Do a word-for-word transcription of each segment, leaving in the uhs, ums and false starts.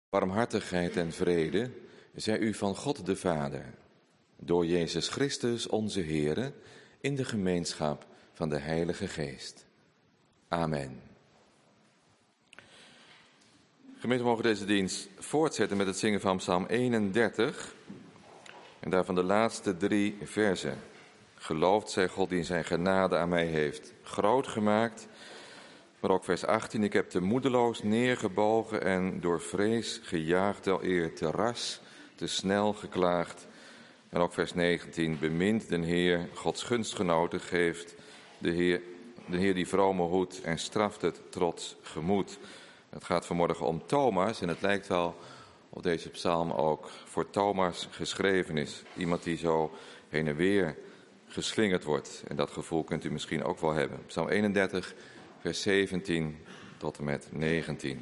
Barmhartigheid en vrede zij u van God de Vader, door Jezus Christus onze Heere, in de gemeenschap van de Heilige Geest. Amen. Gemeente, we mogen deze dienst voortzetten met het zingen van Psalm eenendertig en daarvan de laatste drie verzen. Geloofd zij God die in zijn genade aan mij heeft groot gemaakt. Maar ook vers achttien, ik heb te moedeloos neergebogen en door vrees gejaagd, wel eer te ras, te snel geklaagd. En ook vers negentien, bemint den Heer, Gods gunstgenoten geeft, de Heer, de Heer die vrome hoedt en straft het trots gemoed. Het gaat vanmorgen om Thomas en het lijkt wel of deze psalm ook voor Thomas geschreven is. Iemand die zo heen en weer geslingerd wordt. En dat gevoel kunt u misschien ook wel hebben. Psalm eenendertig, vers zeventien tot en met negentien.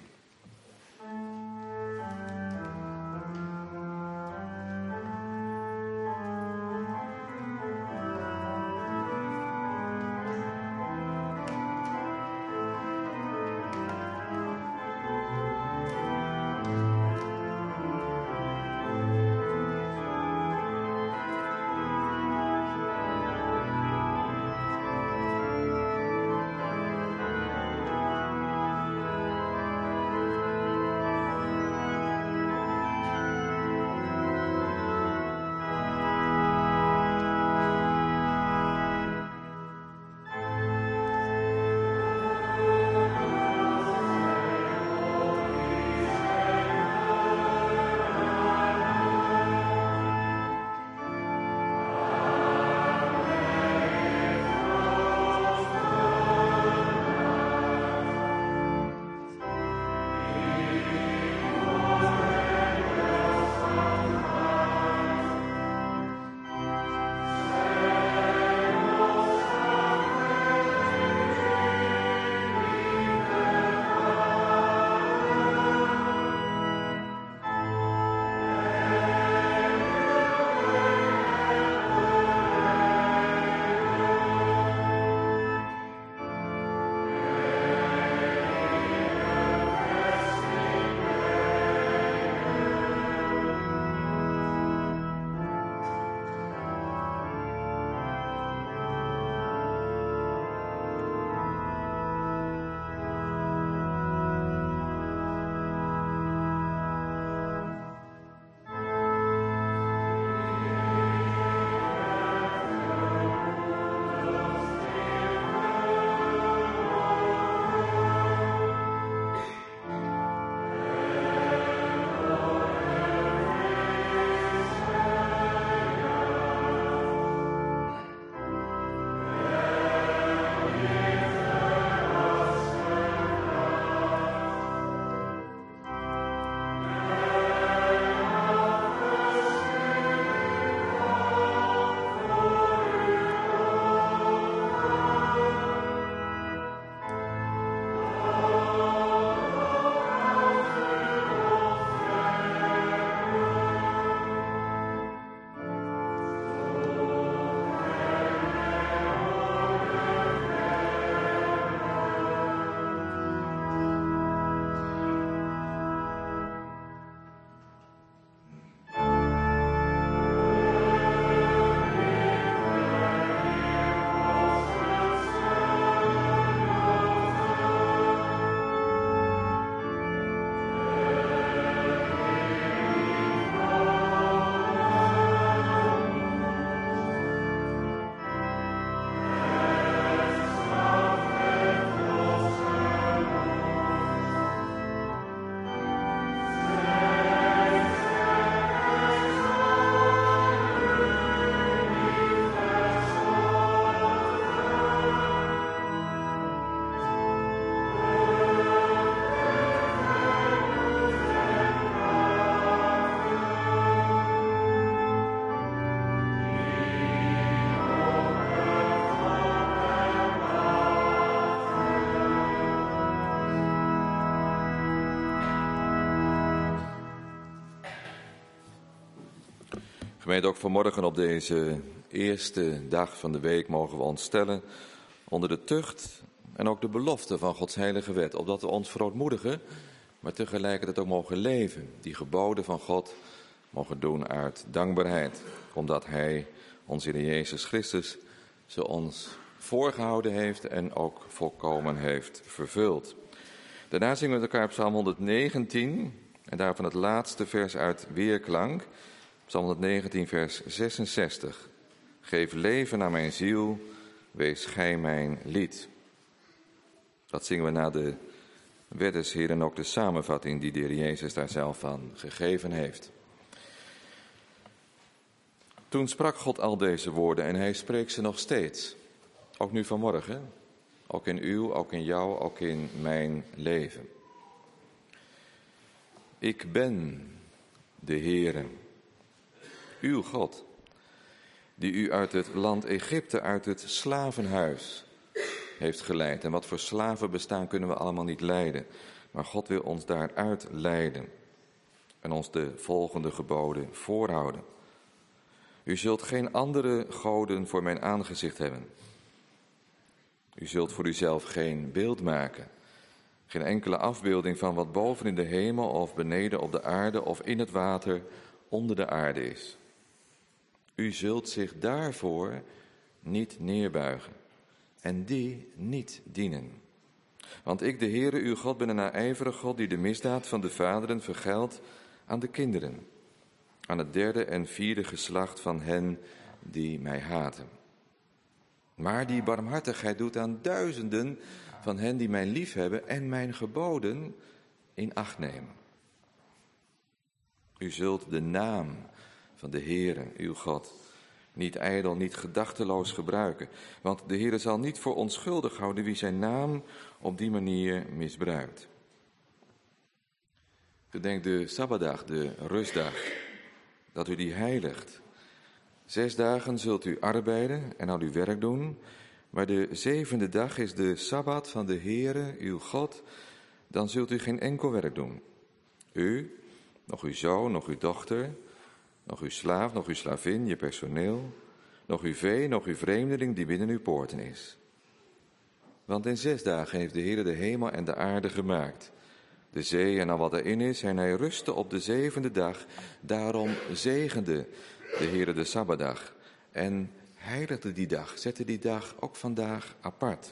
Gemeente, ook vanmorgen op deze eerste dag van de week mogen we ons stellen onder de tucht en ook de belofte van Gods heilige wet, opdat we ons verootmoedigen maar tegelijkertijd ook mogen leven. Die geboden van God mogen doen uit dankbaarheid, omdat Hij, onze Heer Jezus Christus, ze ons voorgehouden heeft en ook volkomen heeft vervuld. Daarna zingen we met elkaar Psalm honderdnegentien en daarvan het laatste vers uit weerklank. Psalm honderdnegentien, vers zesenzestig. Geef leven aan mijn ziel, wees gij mijn lied. Dat zingen we na de weddensheer en ook de samenvatting die de Heer Jezus daar zelf van gegeven heeft. Toen sprak God al deze woorden en hij spreekt ze nog steeds. Ook nu vanmorgen, ook in uw, ook in jou, ook in mijn leven. Ik ben de Heere, uw God, die u uit het land Egypte, uit het slavenhuis heeft geleid. En wat voor slaven bestaan kunnen we allemaal niet leiden. Maar God wil ons daaruit leiden en ons de volgende geboden voorhouden. U zult geen andere goden voor mijn aangezicht hebben. U zult voor uzelf geen beeld maken. Geen enkele afbeelding van wat boven in de hemel of beneden op de aarde of in het water onder de aarde is. U zult zich daarvoor niet neerbuigen en die niet dienen. Want ik, de Heere, uw God, ben een naijverige God die de misdaad van de vaderen vergeldt aan de kinderen, aan het derde en vierde geslacht van hen die mij haten. Maar die barmhartigheid doet aan duizenden van hen die mij liefhebben en mijn geboden in acht nemen. U zult de naam van de Heere, uw God, niet ijdel, niet gedachteloos gebruiken. Want de Heere zal niet voor onschuldig houden wie zijn naam op die manier misbruikt. Gedenk de Sabbatdag, de rustdag, dat u die heiligt. Zes dagen zult u arbeiden en al uw werk doen, maar de zevende dag is de Sabbat van de Heere, uw God, dan zult u geen enkel werk doen. U, nog uw zoon, nog uw dochter, nog uw slaaf, nog uw slavin, je personeel, nog uw vee, nog uw vreemdeling die binnen uw poorten is. Want in zes dagen heeft de Heere de hemel en de aarde gemaakt, de zee en al wat erin is, en hij rustte op de zevende dag. Daarom zegende de Heere de Sabbatdag en heiligde die dag, zette die dag ook vandaag apart.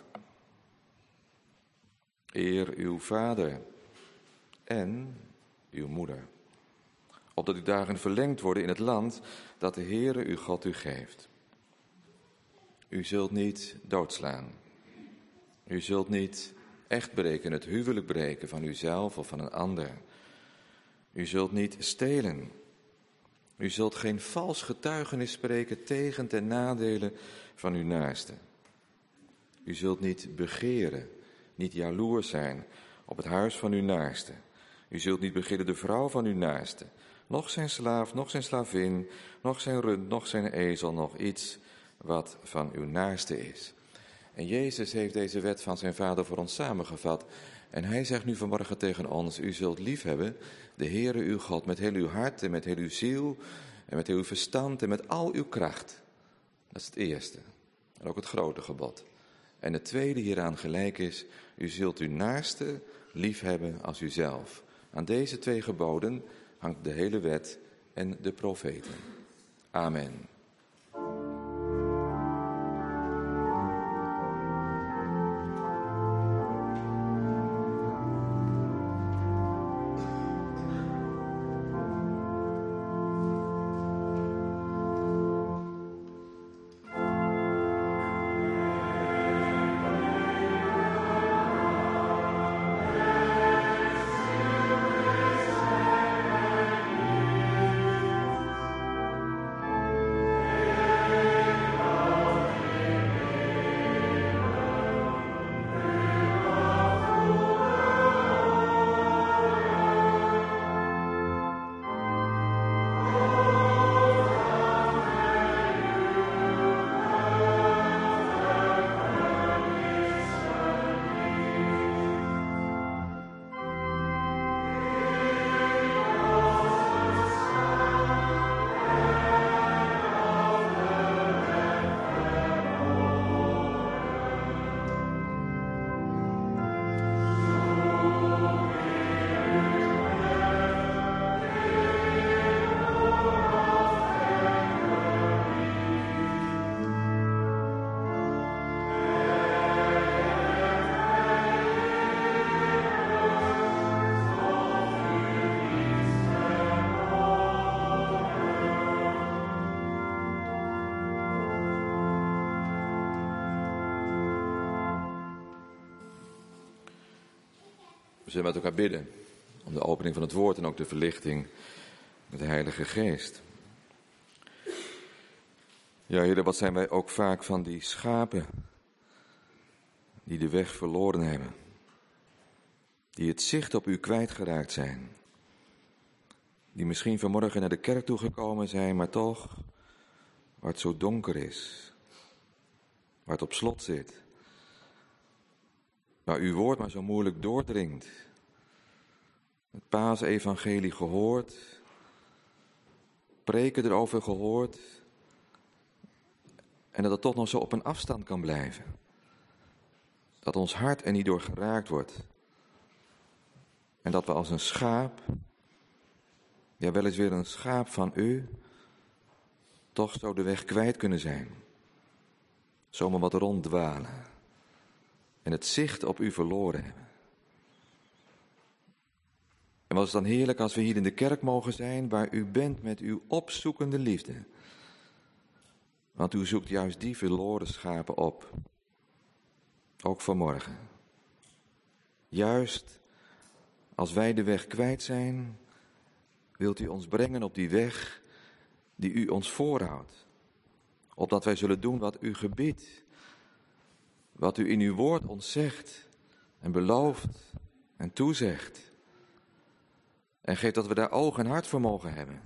Eer uw vader en uw moeder, opdat uw dagen verlengd worden in het land dat de Heere uw God u geeft. U zult niet doodslaan. U zult niet echt breken, het huwelijk breken van uzelf of van een ander. U zult niet stelen. U zult geen vals getuigenis spreken tegen ten nadele van uw naaste. U zult niet begeren, niet jaloers zijn op het huis van uw naaste. U zult niet begeeren de vrouw van uw naaste, noch zijn slaaf, noch zijn slavin, noch zijn rund, noch zijn ezel, noch iets wat van uw naaste is. En Jezus heeft deze wet van zijn Vader voor ons samengevat. En hij zegt nu vanmorgen tegen ons, u zult liefhebben de Heere uw God met heel uw hart en met heel uw ziel en met heel uw verstand en met al uw kracht. Dat is het eerste en ook het grote gebod. En het tweede hieraan gelijk is, u zult uw naaste liefhebben als uzelf. Aan deze twee geboden hangt de hele wet en de profeten. Amen. zullen met elkaar bidden om de opening van het woord en ook de verlichting met de Heilige Geest. Ja, Heer, wat zijn wij ook vaak van die schapen die de weg verloren hebben, die het zicht op u kwijtgeraakt zijn, die misschien vanmorgen naar de kerk toegekomen zijn, maar toch, waar het zo donker is, waar het op slot zit, waar uw woord maar zo moeilijk doordringt, het paasevangelie gehoord, preken erover gehoord, en dat het toch nog zo op een afstand kan blijven. Dat ons hart er niet door geraakt wordt. En dat we als een schaap, ja wel eens weer een schaap van u, toch zo de weg kwijt kunnen zijn. Zomaar wat ronddwalen. En het zicht op u verloren hebben. En wat is dan heerlijk als we hier in de kerk mogen zijn, waar u bent met uw opzoekende liefde. Want u zoekt juist die verloren schapen op. Ook vanmorgen. Juist als wij de weg kwijt zijn, wilt u ons brengen op die weg die u ons voorhoudt. Opdat wij zullen doen wat u gebiedt. Wat u in uw woord ons zegt en belooft en toezegt. En geeft dat we daar oog en hart voor mogen hebben.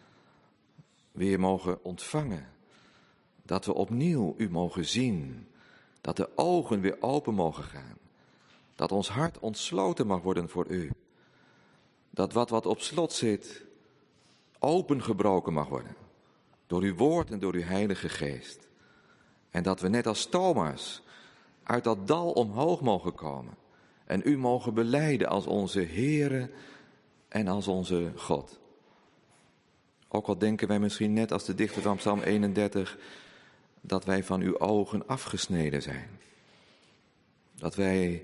Weer mogen ontvangen. Dat we opnieuw u mogen zien. Dat de ogen weer open mogen gaan. Dat ons hart ontsloten mag worden voor u. Dat wat wat op slot zit, opengebroken mag worden. Door uw woord en door uw Heilige Geest. En dat we net als Thomas uit dat dal omhoog mogen komen. En u mogen belijden als onze Heere en als onze God. Ook al denken wij misschien net als de dichter van Psalm eenendertig, dat wij van uw ogen afgesneden zijn. Dat wij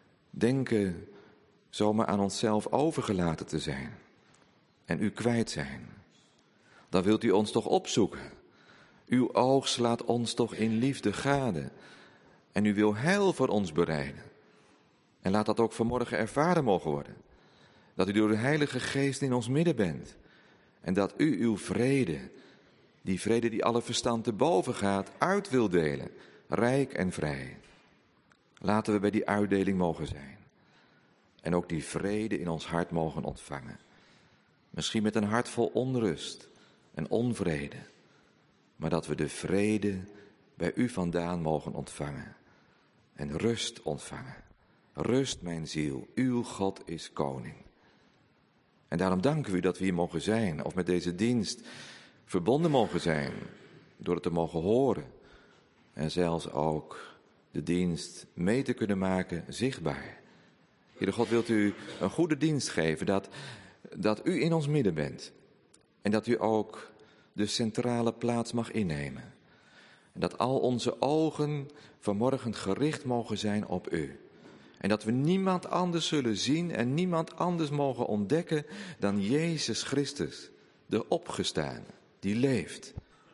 denken zomaar aan onszelf overgelaten te zijn. En u kwijt zijn. Dan wilt u ons toch opzoeken. Uw oog slaat ons toch in liefde gade. En u wil heil voor ons bereiden. En laat dat ook vanmorgen ervaren mogen worden. Dat u door de Heilige Geest in ons midden bent. En dat u uw vrede, die vrede die alle verstand te boven gaat, uit wil delen. Rijk en vrij. Laten we bij die uitdeling mogen zijn. En ook die vrede in ons hart mogen ontvangen. Misschien met een hart vol onrust en onvrede. Maar dat we de vrede bij u vandaan mogen ontvangen. En rust ontvangen. Rust mijn ziel, uw God is koning. En daarom danken we u dat we hier mogen zijn, of met deze dienst verbonden mogen zijn, door het te mogen horen. En zelfs ook de dienst mee te kunnen maken zichtbaar. Heere God, wilt u een goede dienst geven, dat, dat u in ons midden bent. En dat u ook de centrale plaats mag innemen. En dat al onze ogen vanmorgen gericht mogen zijn op u. En dat we niemand anders zullen zien en niemand anders mogen ontdekken dan Jezus Christus, de opgestane, die leeft.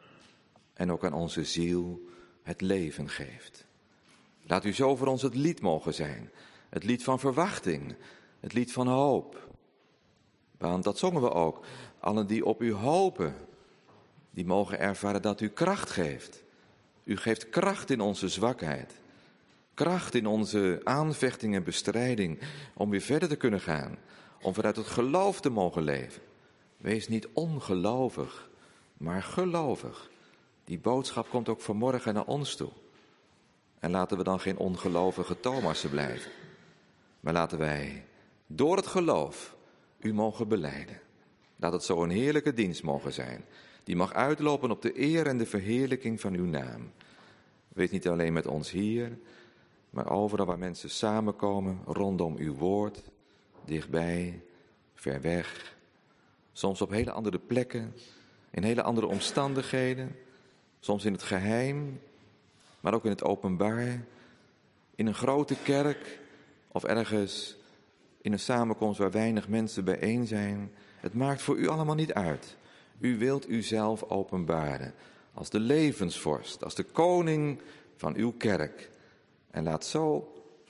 En ook aan onze ziel het leven geeft. Laat u zo voor ons het lied mogen zijn. Het lied van verwachting, het lied van hoop. Want dat zongen we ook. Allen die op u hopen, die mogen ervaren dat u kracht geeft. U geeft kracht in onze zwakheid. Kracht in onze aanvechting en bestrijding om weer verder te kunnen gaan. Om vanuit het geloof te mogen leven. Wees niet ongelovig, maar gelovig. Die boodschap komt ook vanmorgen naar ons toe. En laten we dan geen ongelovige Thomassen blijven. Maar laten wij door het geloof u mogen belijden. Laat het zo een heerlijke dienst mogen zijn. Die mag uitlopen op de eer en de verheerlijking van uw naam. Wees niet alleen met ons hier, maar overal waar mensen samenkomen rondom uw woord. Dichtbij, ver weg. Soms op hele andere plekken, in hele andere omstandigheden. Soms in het geheim, maar ook in het openbaar. In een grote kerk of ergens in een samenkomst waar weinig mensen bijeen zijn. Het maakt voor u allemaal niet uit. U wilt uzelf openbaren als de levensvorst, als de koning van uw kerk. En laat zo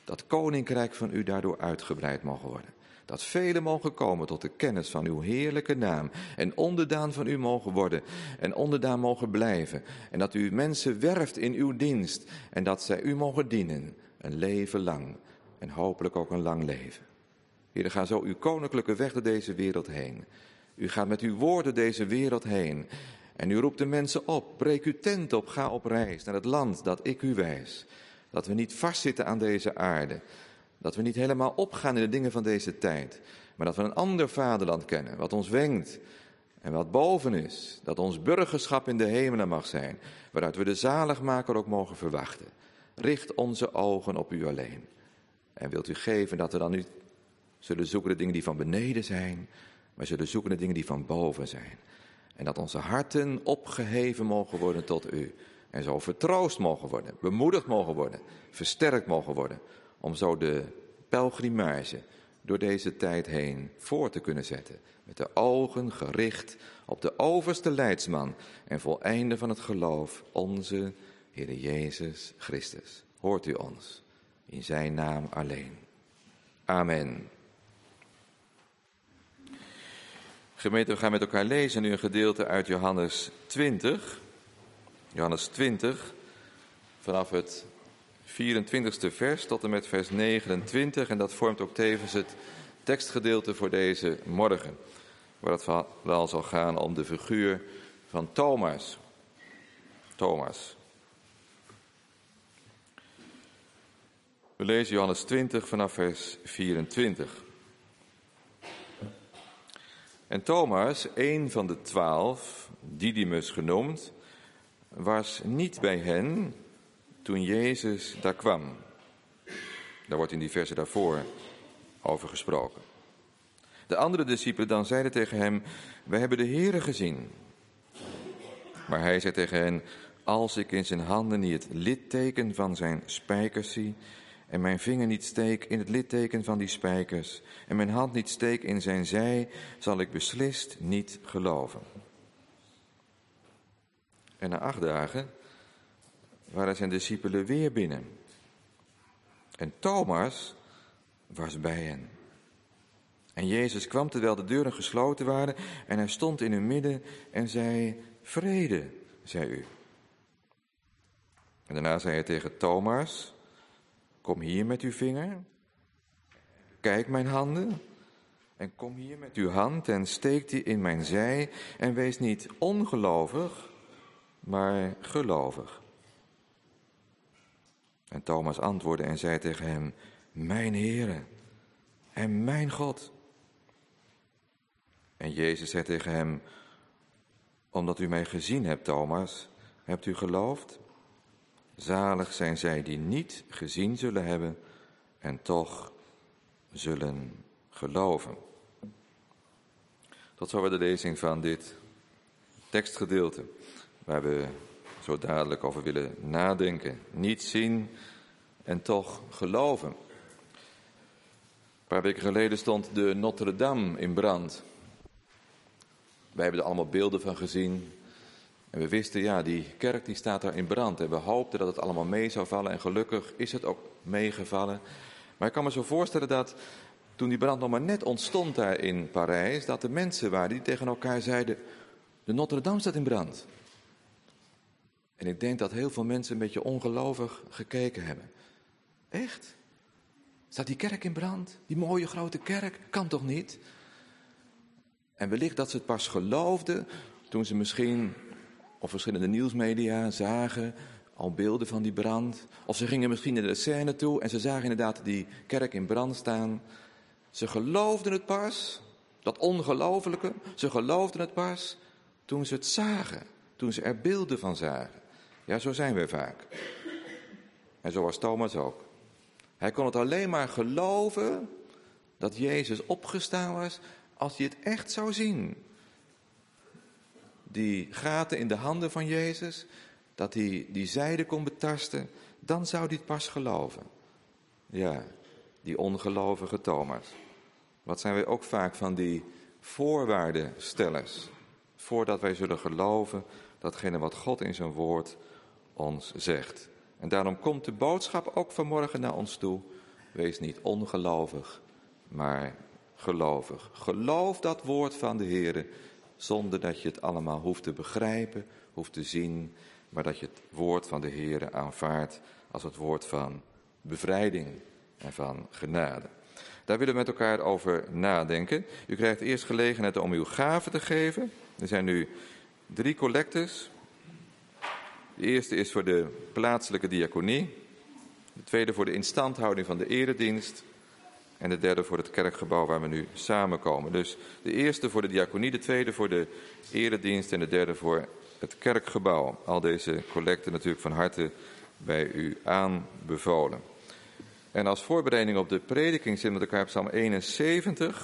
dat koninkrijk van u daardoor uitgebreid mogen worden. Dat velen mogen komen tot de kennis van uw heerlijke naam en onderdaan van u mogen worden en onderdaan mogen blijven. En dat u mensen werft in uw dienst en dat zij u mogen dienen, een leven lang en hopelijk ook een lang leven. Heer, ga zo uw koninklijke weg door deze wereld heen. U gaat met uw woorden deze wereld heen en u roept de mensen op, breek uw tent op, ga op reis naar het land dat ik u wijs. Dat we niet vastzitten aan deze aarde. Dat we niet helemaal opgaan in de dingen van deze tijd. Maar dat we een ander vaderland kennen, wat ons wenkt en wat boven is. Dat ons burgerschap in de hemelen mag zijn, waaruit we de zaligmaker ook mogen verwachten. Richt onze ogen op u alleen. En wilt u geven dat we dan niet zullen zoeken de dingen die van beneden zijn, maar zullen zoeken de dingen die van boven zijn. En dat onze harten opgeheven mogen worden tot u. En zo vertroost mogen worden, bemoedigd mogen worden, versterkt mogen worden. Om zo de pelgrimage door deze tijd heen voor te kunnen zetten. Met de ogen gericht op de overste leidsman en voleinde van het geloof, onze Heer Jezus Christus. Hoort u ons, in zijn naam alleen. Amen. Gemeente, we gaan met elkaar lezen nu een gedeelte uit Johannes twintig. Johannes twintig, vanaf het vierentwintigste vers tot en met vers negenentwintig. En dat vormt ook tevens het tekstgedeelte voor deze morgen. Waar het vooral zal gaan om de figuur van Thomas. Thomas. We lezen Johannes twintig vanaf vers vierentwintig. En Thomas, een van de twaalf, Didymus genoemd, was niet bij hen toen Jezus daar kwam. Daar wordt in die versen daarvoor over gesproken. De andere discipelen dan zeiden tegen hem, wij hebben de Heere gezien. Maar hij zei tegen hen, als ik in zijn handen niet het litteken van zijn spijkers zie, en mijn vinger niet steek in het litteken van die spijkers, en mijn hand niet steek in zijn zij, zal ik beslist niet geloven. En na acht dagen waren zijn discipelen weer binnen. En Thomas was bij hen. En Jezus kwam terwijl de deuren gesloten waren en hij stond in hun midden en zei, vrede, zei u. En daarna zei hij tegen Thomas, kom hier met uw vinger, kijk mijn handen en kom hier met uw hand en steek die in mijn zij en wees niet ongelovig, maar gelovig. En Thomas antwoordde en zei tegen hem, mijn Heere en mijn God. En Jezus zei tegen hem, omdat u mij gezien hebt, Thomas, hebt u geloofd? Zalig zijn zij die niet gezien zullen hebben en toch zullen geloven. Tot zover de lezing van dit tekstgedeelte, waar we zo dadelijk over willen nadenken. Niet zien en toch geloven. Een paar weken geleden stond de Notre Dame in brand. Wij hebben er allemaal beelden van gezien. En we wisten, ja, die kerk die staat daar in brand. En we hoopten dat het allemaal mee zou vallen. En gelukkig is het ook meegevallen. Maar ik kan me zo voorstellen dat toen die brand nog maar net ontstond daar in Parijs, dat er mensen waren die tegen elkaar zeiden, de Notre Dame staat in brand. En ik denk dat heel veel mensen een beetje ongelovig gekeken hebben. Echt? Staat die kerk in brand? Die mooie grote kerk? Kan toch niet? En wellicht dat ze het pas geloofden toen ze misschien op verschillende nieuwsmedia zagen al beelden van die brand. Of ze gingen misschien naar de scène toe en ze zagen inderdaad die kerk in brand staan. Ze geloofden het pas, dat ongelooflijke, ze geloofden het pas toen ze het zagen. Toen ze er beelden van zagen. Ja, zo zijn we vaak. En zo was Thomas ook. Hij kon het alleen maar geloven dat Jezus opgestaan was als hij het echt zou zien. Die gaten in de handen van Jezus, dat hij die zijde kon betasten, dan zou hij het pas geloven. Ja, die ongelovige Thomas. Wat zijn wij ook vaak van die voorwaardenstellers, voordat wij zullen geloven datgene wat God in zijn woord ons zegt. En daarom komt de boodschap ook vanmorgen naar ons toe. Wees niet ongelovig, maar gelovig. Geloof dat woord van de Heere, zonder dat je het allemaal hoeft te begrijpen, hoeft te zien, maar dat je het woord van de Heere aanvaardt als het woord van bevrijding en van genade. Daar willen we met elkaar over nadenken. U krijgt eerst gelegenheid om uw gaven te geven. Er zijn nu drie collectes. De eerste is voor de plaatselijke diaconie. De tweede voor de instandhouding van de eredienst. En de derde voor het kerkgebouw waar we nu samenkomen. Dus de eerste voor de diaconie, de tweede voor de eredienst en de derde voor het kerkgebouw. Al deze collecten natuurlijk van harte bij u aanbevolen. En als voorbereiding op de prediking zitten we met elkaar op Psalm eenenzeventig.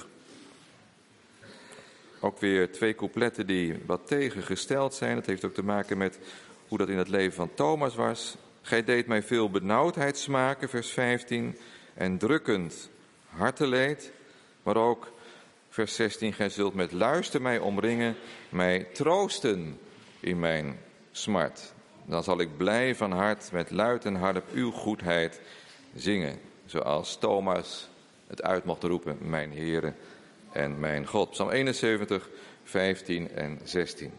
Ook weer twee coupletten die wat tegengesteld zijn. Dat heeft ook te maken met hoe dat in het leven van Thomas was. Gij deed mij veel benauwdheid smaken, vers vijftien, en drukkend harteleed. Maar ook vers zestien, gij zult met luister mij omringen, mij troosten in mijn smart. Dan zal ik blij van hart met luid en harp uw goedheid zingen. Zoals Thomas het uit mocht roepen, mijn Heere en mijn God. Psalm eenenzeventig, vijftien en zestien.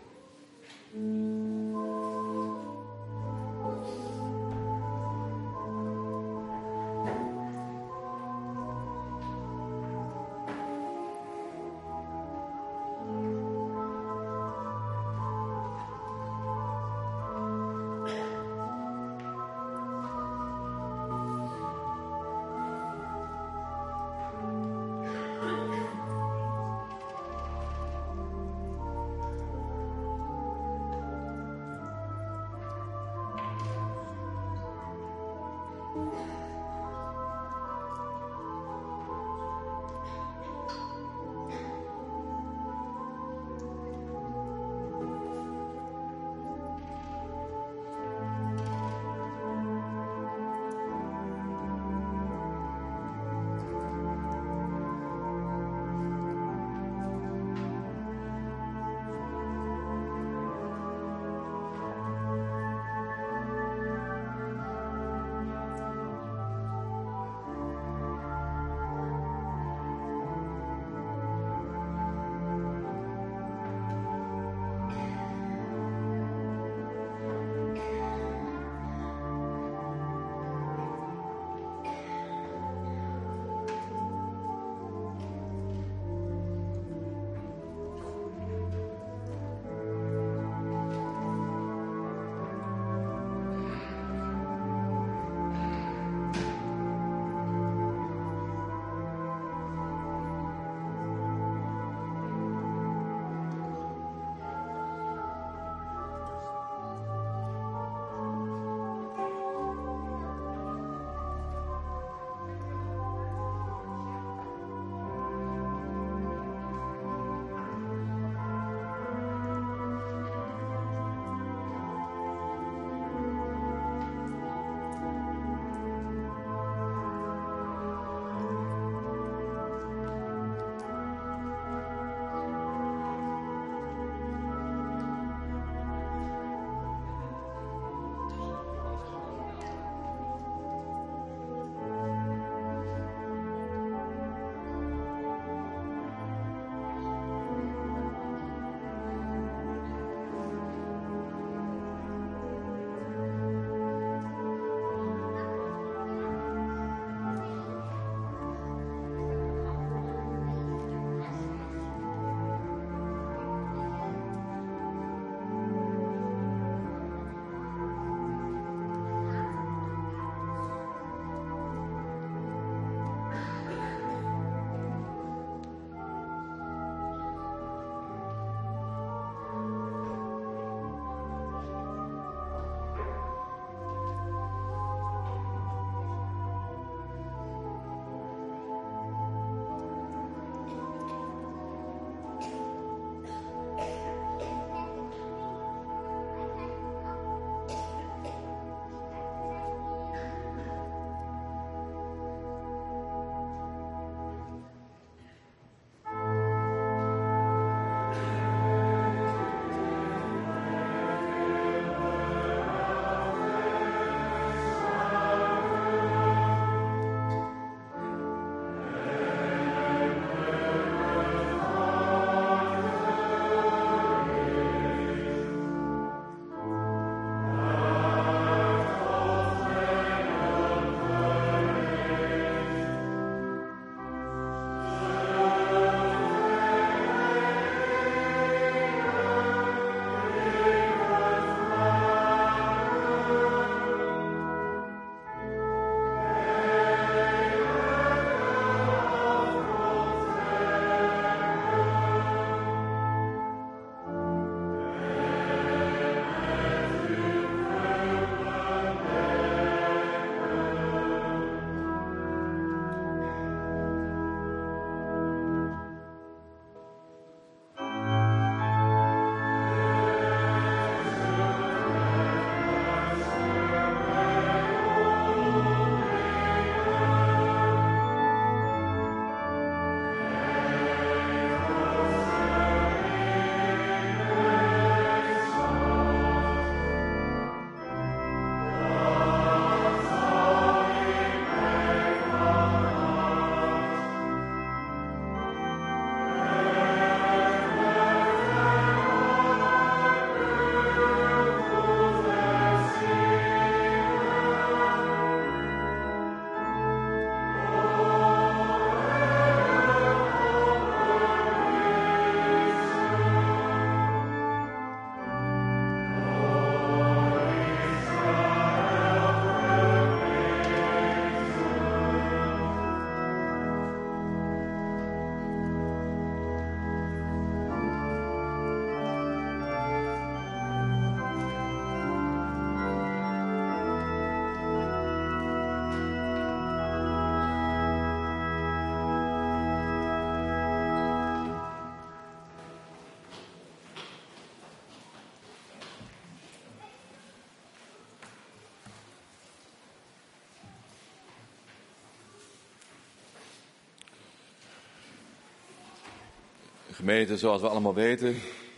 Gemeente, zoals we allemaal weten,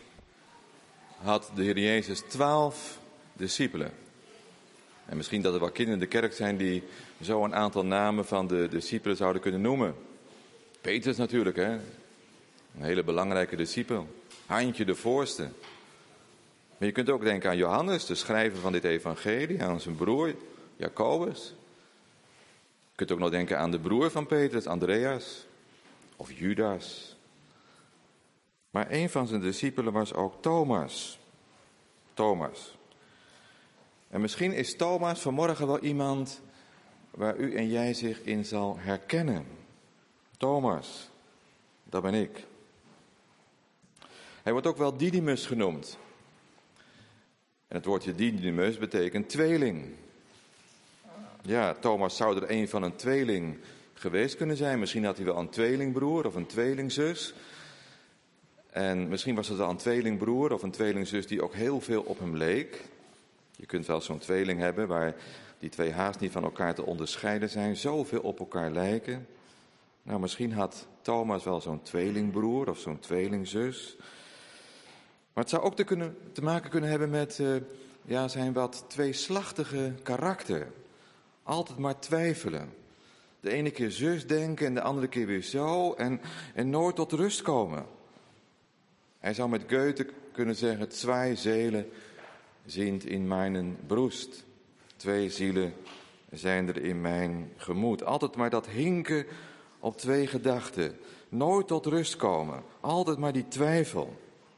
had de Heer Jezus twaalf discipelen. En misschien dat er wel kinderen in de kerk zijn die zo een aantal namen van de discipelen zouden kunnen noemen. Petrus natuurlijk, hè? Een hele belangrijke discipel. Handje de voorste. Maar je kunt ook denken aan Johannes, de schrijver van dit evangelie, aan zijn broer Jacobus. Je kunt ook nog denken aan de broer van Petrus, Andreas of Judas. Maar een van zijn discipelen was ook Thomas. Thomas. En misschien is Thomas vanmorgen wel iemand waar u en jij zich in zal herkennen. Thomas, dat ben ik. Hij wordt ook wel Didymus genoemd. En het woordje Didymus betekent tweeling. Ja, Thomas zou er een van een tweeling geweest kunnen zijn. Misschien had hij wel een tweelingbroer of een tweelingzus. En misschien was het wel een tweelingbroer of een tweelingzus die ook heel veel op hem leek. Je kunt wel zo'n tweeling hebben waar die twee haast niet van elkaar te onderscheiden zijn. Zoveel op elkaar lijken. Nou, misschien had Thomas wel zo'n tweelingbroer of zo'n tweelingzus. Maar het zou ook te, kunnen, te maken kunnen hebben met uh, ja, zijn wat tweeslachtige karakter. Altijd maar twijfelen. De ene keer zus denken en de andere keer weer zo. En, en nooit tot rust komen. Hij zou met Goethe kunnen zeggen: twee zielen zijn in mijn broest. Twee zielen zijn er in mijn gemoed. Altijd maar dat hinken op twee gedachten. Nooit tot rust komen. Altijd maar die twijfel.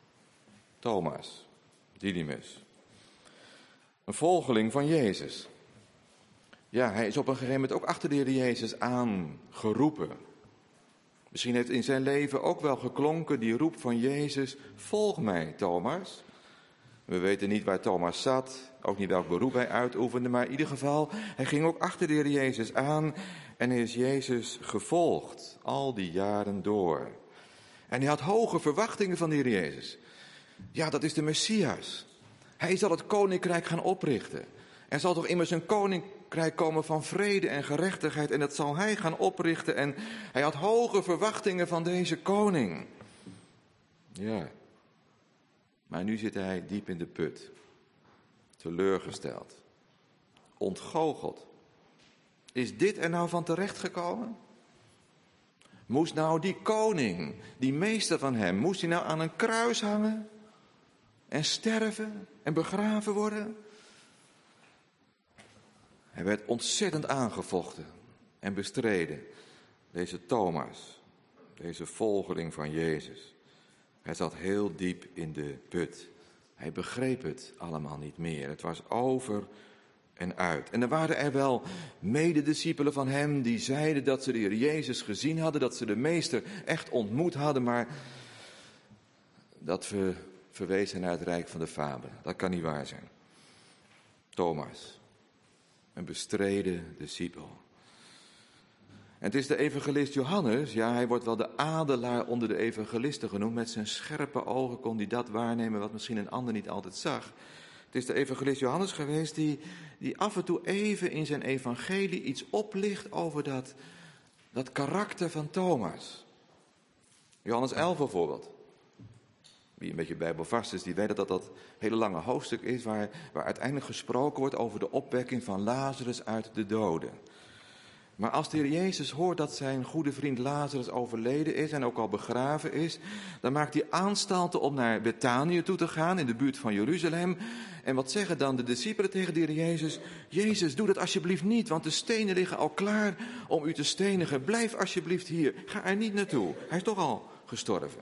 Thomas, Didymus. Een volgeling van Jezus. Ja, hij is op een gegeven moment ook achter de Heer Jezus aangeroepen. Misschien heeft in zijn leven ook wel geklonken die roep van Jezus: volg mij, Thomas. We weten niet waar Thomas zat, ook niet welk beroep hij uitoefende, maar in ieder geval, hij ging ook achter de Heer Jezus aan en hij is Jezus gevolgd, al die jaren door. En hij had hoge verwachtingen van de Heer Jezus. Ja, dat is de Messias. Hij zal het koninkrijk gaan oprichten. Er zal toch immers een koninkrijk komen van vrede en gerechtigheid en dat zal hij gaan oprichten. En hij had hoge verwachtingen van deze koning. Ja. Maar nu zit hij diep in de put. Teleurgesteld. Ontgoocheld. Is dit er nou van terecht gekomen? Moest nou die koning, die meester van hem, moest hij nou aan een kruis hangen? En sterven en begraven worden? Hij werd ontzettend aangevochten en bestreden. Deze Thomas, deze volgeling van Jezus. Hij zat heel diep in de put. Hij begreep het allemaal niet meer. Het was over en uit. En er waren er wel medediscipelen van hem die zeiden dat ze de Heer Jezus gezien hadden, dat ze de meester echt ontmoet hadden, maar dat we verwezen naar het rijk van de fabelen. Dat kan niet waar zijn. Thomas, een bestreden discipel. En het is de evangelist Johannes, ja, hij wordt wel de adelaar onder de evangelisten genoemd. Met zijn scherpe ogen kon hij dat waarnemen wat misschien een ander niet altijd zag. Het is de evangelist Johannes geweest die, die af en toe even in zijn evangelie iets oplicht over dat, dat karakter van Thomas. Johannes elf bijvoorbeeld. Wie een beetje bijbelvast is, die weet dat dat dat hele lange hoofdstuk is waar, waar uiteindelijk gesproken wordt over de opwekking van Lazarus uit de doden. Maar als de Heer Jezus hoort dat zijn goede vriend Lazarus overleden is en ook al begraven is, dan maakt hij aanstalten om naar Betanië toe te gaan, in de buurt van Jeruzalem. En wat zeggen dan de discipelen tegen de Heer Jezus? Jezus, doe dat alsjeblieft niet, want de stenen liggen al klaar om u te stenigen. Blijf alsjeblieft hier, ga er niet naartoe. Hij is toch al gestorven.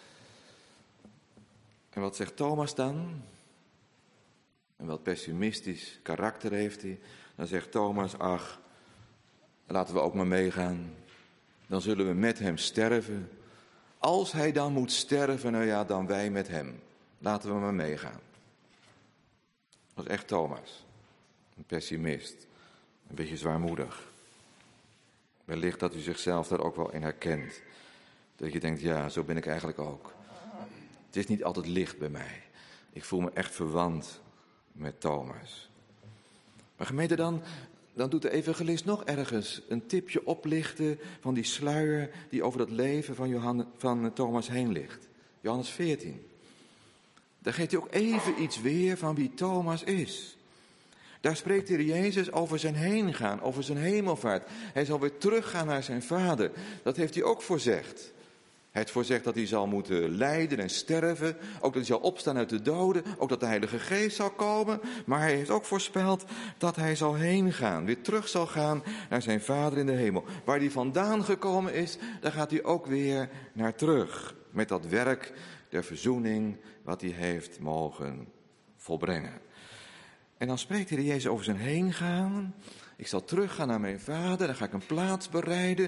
En wat zegt Thomas dan? Een wat pessimistisch karakter heeft hij. Dan zegt Thomas, ach, laten we ook maar meegaan. Dan zullen we met hem sterven. Als hij dan moet sterven, nou ja, dan wij met hem. Laten we maar meegaan. Dat was echt Thomas. Een pessimist. Een beetje zwaarmoedig. Wellicht dat u zichzelf daar ook wel in herkent. Dat je denkt, ja, zo ben ik eigenlijk ook. Het is niet altijd licht bij mij. Ik voel me echt verwant met Thomas. Maar gemeente, dan, dan doet de evangelist nog ergens een tipje oplichten van die sluier die over dat leven van, Johannes, van Thomas heen ligt. Johannes veertien. Daar geeft hij ook even iets weer van wie Thomas is. Daar spreekt de Heer Jezus over zijn heengaan, over zijn hemelvaart. Hij zal weer teruggaan naar zijn Vader. Dat heeft hij ook voorzegd. Hij heeft voorzegd dat hij zal moeten lijden en sterven. Ook dat hij zal opstaan uit de doden. Ook dat de Heilige Geest zal komen. Maar hij heeft ook voorspeld dat hij zal heen gaan. Weer terug zal gaan naar zijn Vader in de hemel. Waar hij vandaan gekomen is, daar gaat hij ook weer naar terug. Met dat werk der verzoening wat hij heeft mogen volbrengen. En dan spreekt de Heer Jezus over zijn heen gaan. Ik zal teruggaan naar mijn Vader. Dan ga ik een plaats bereiden.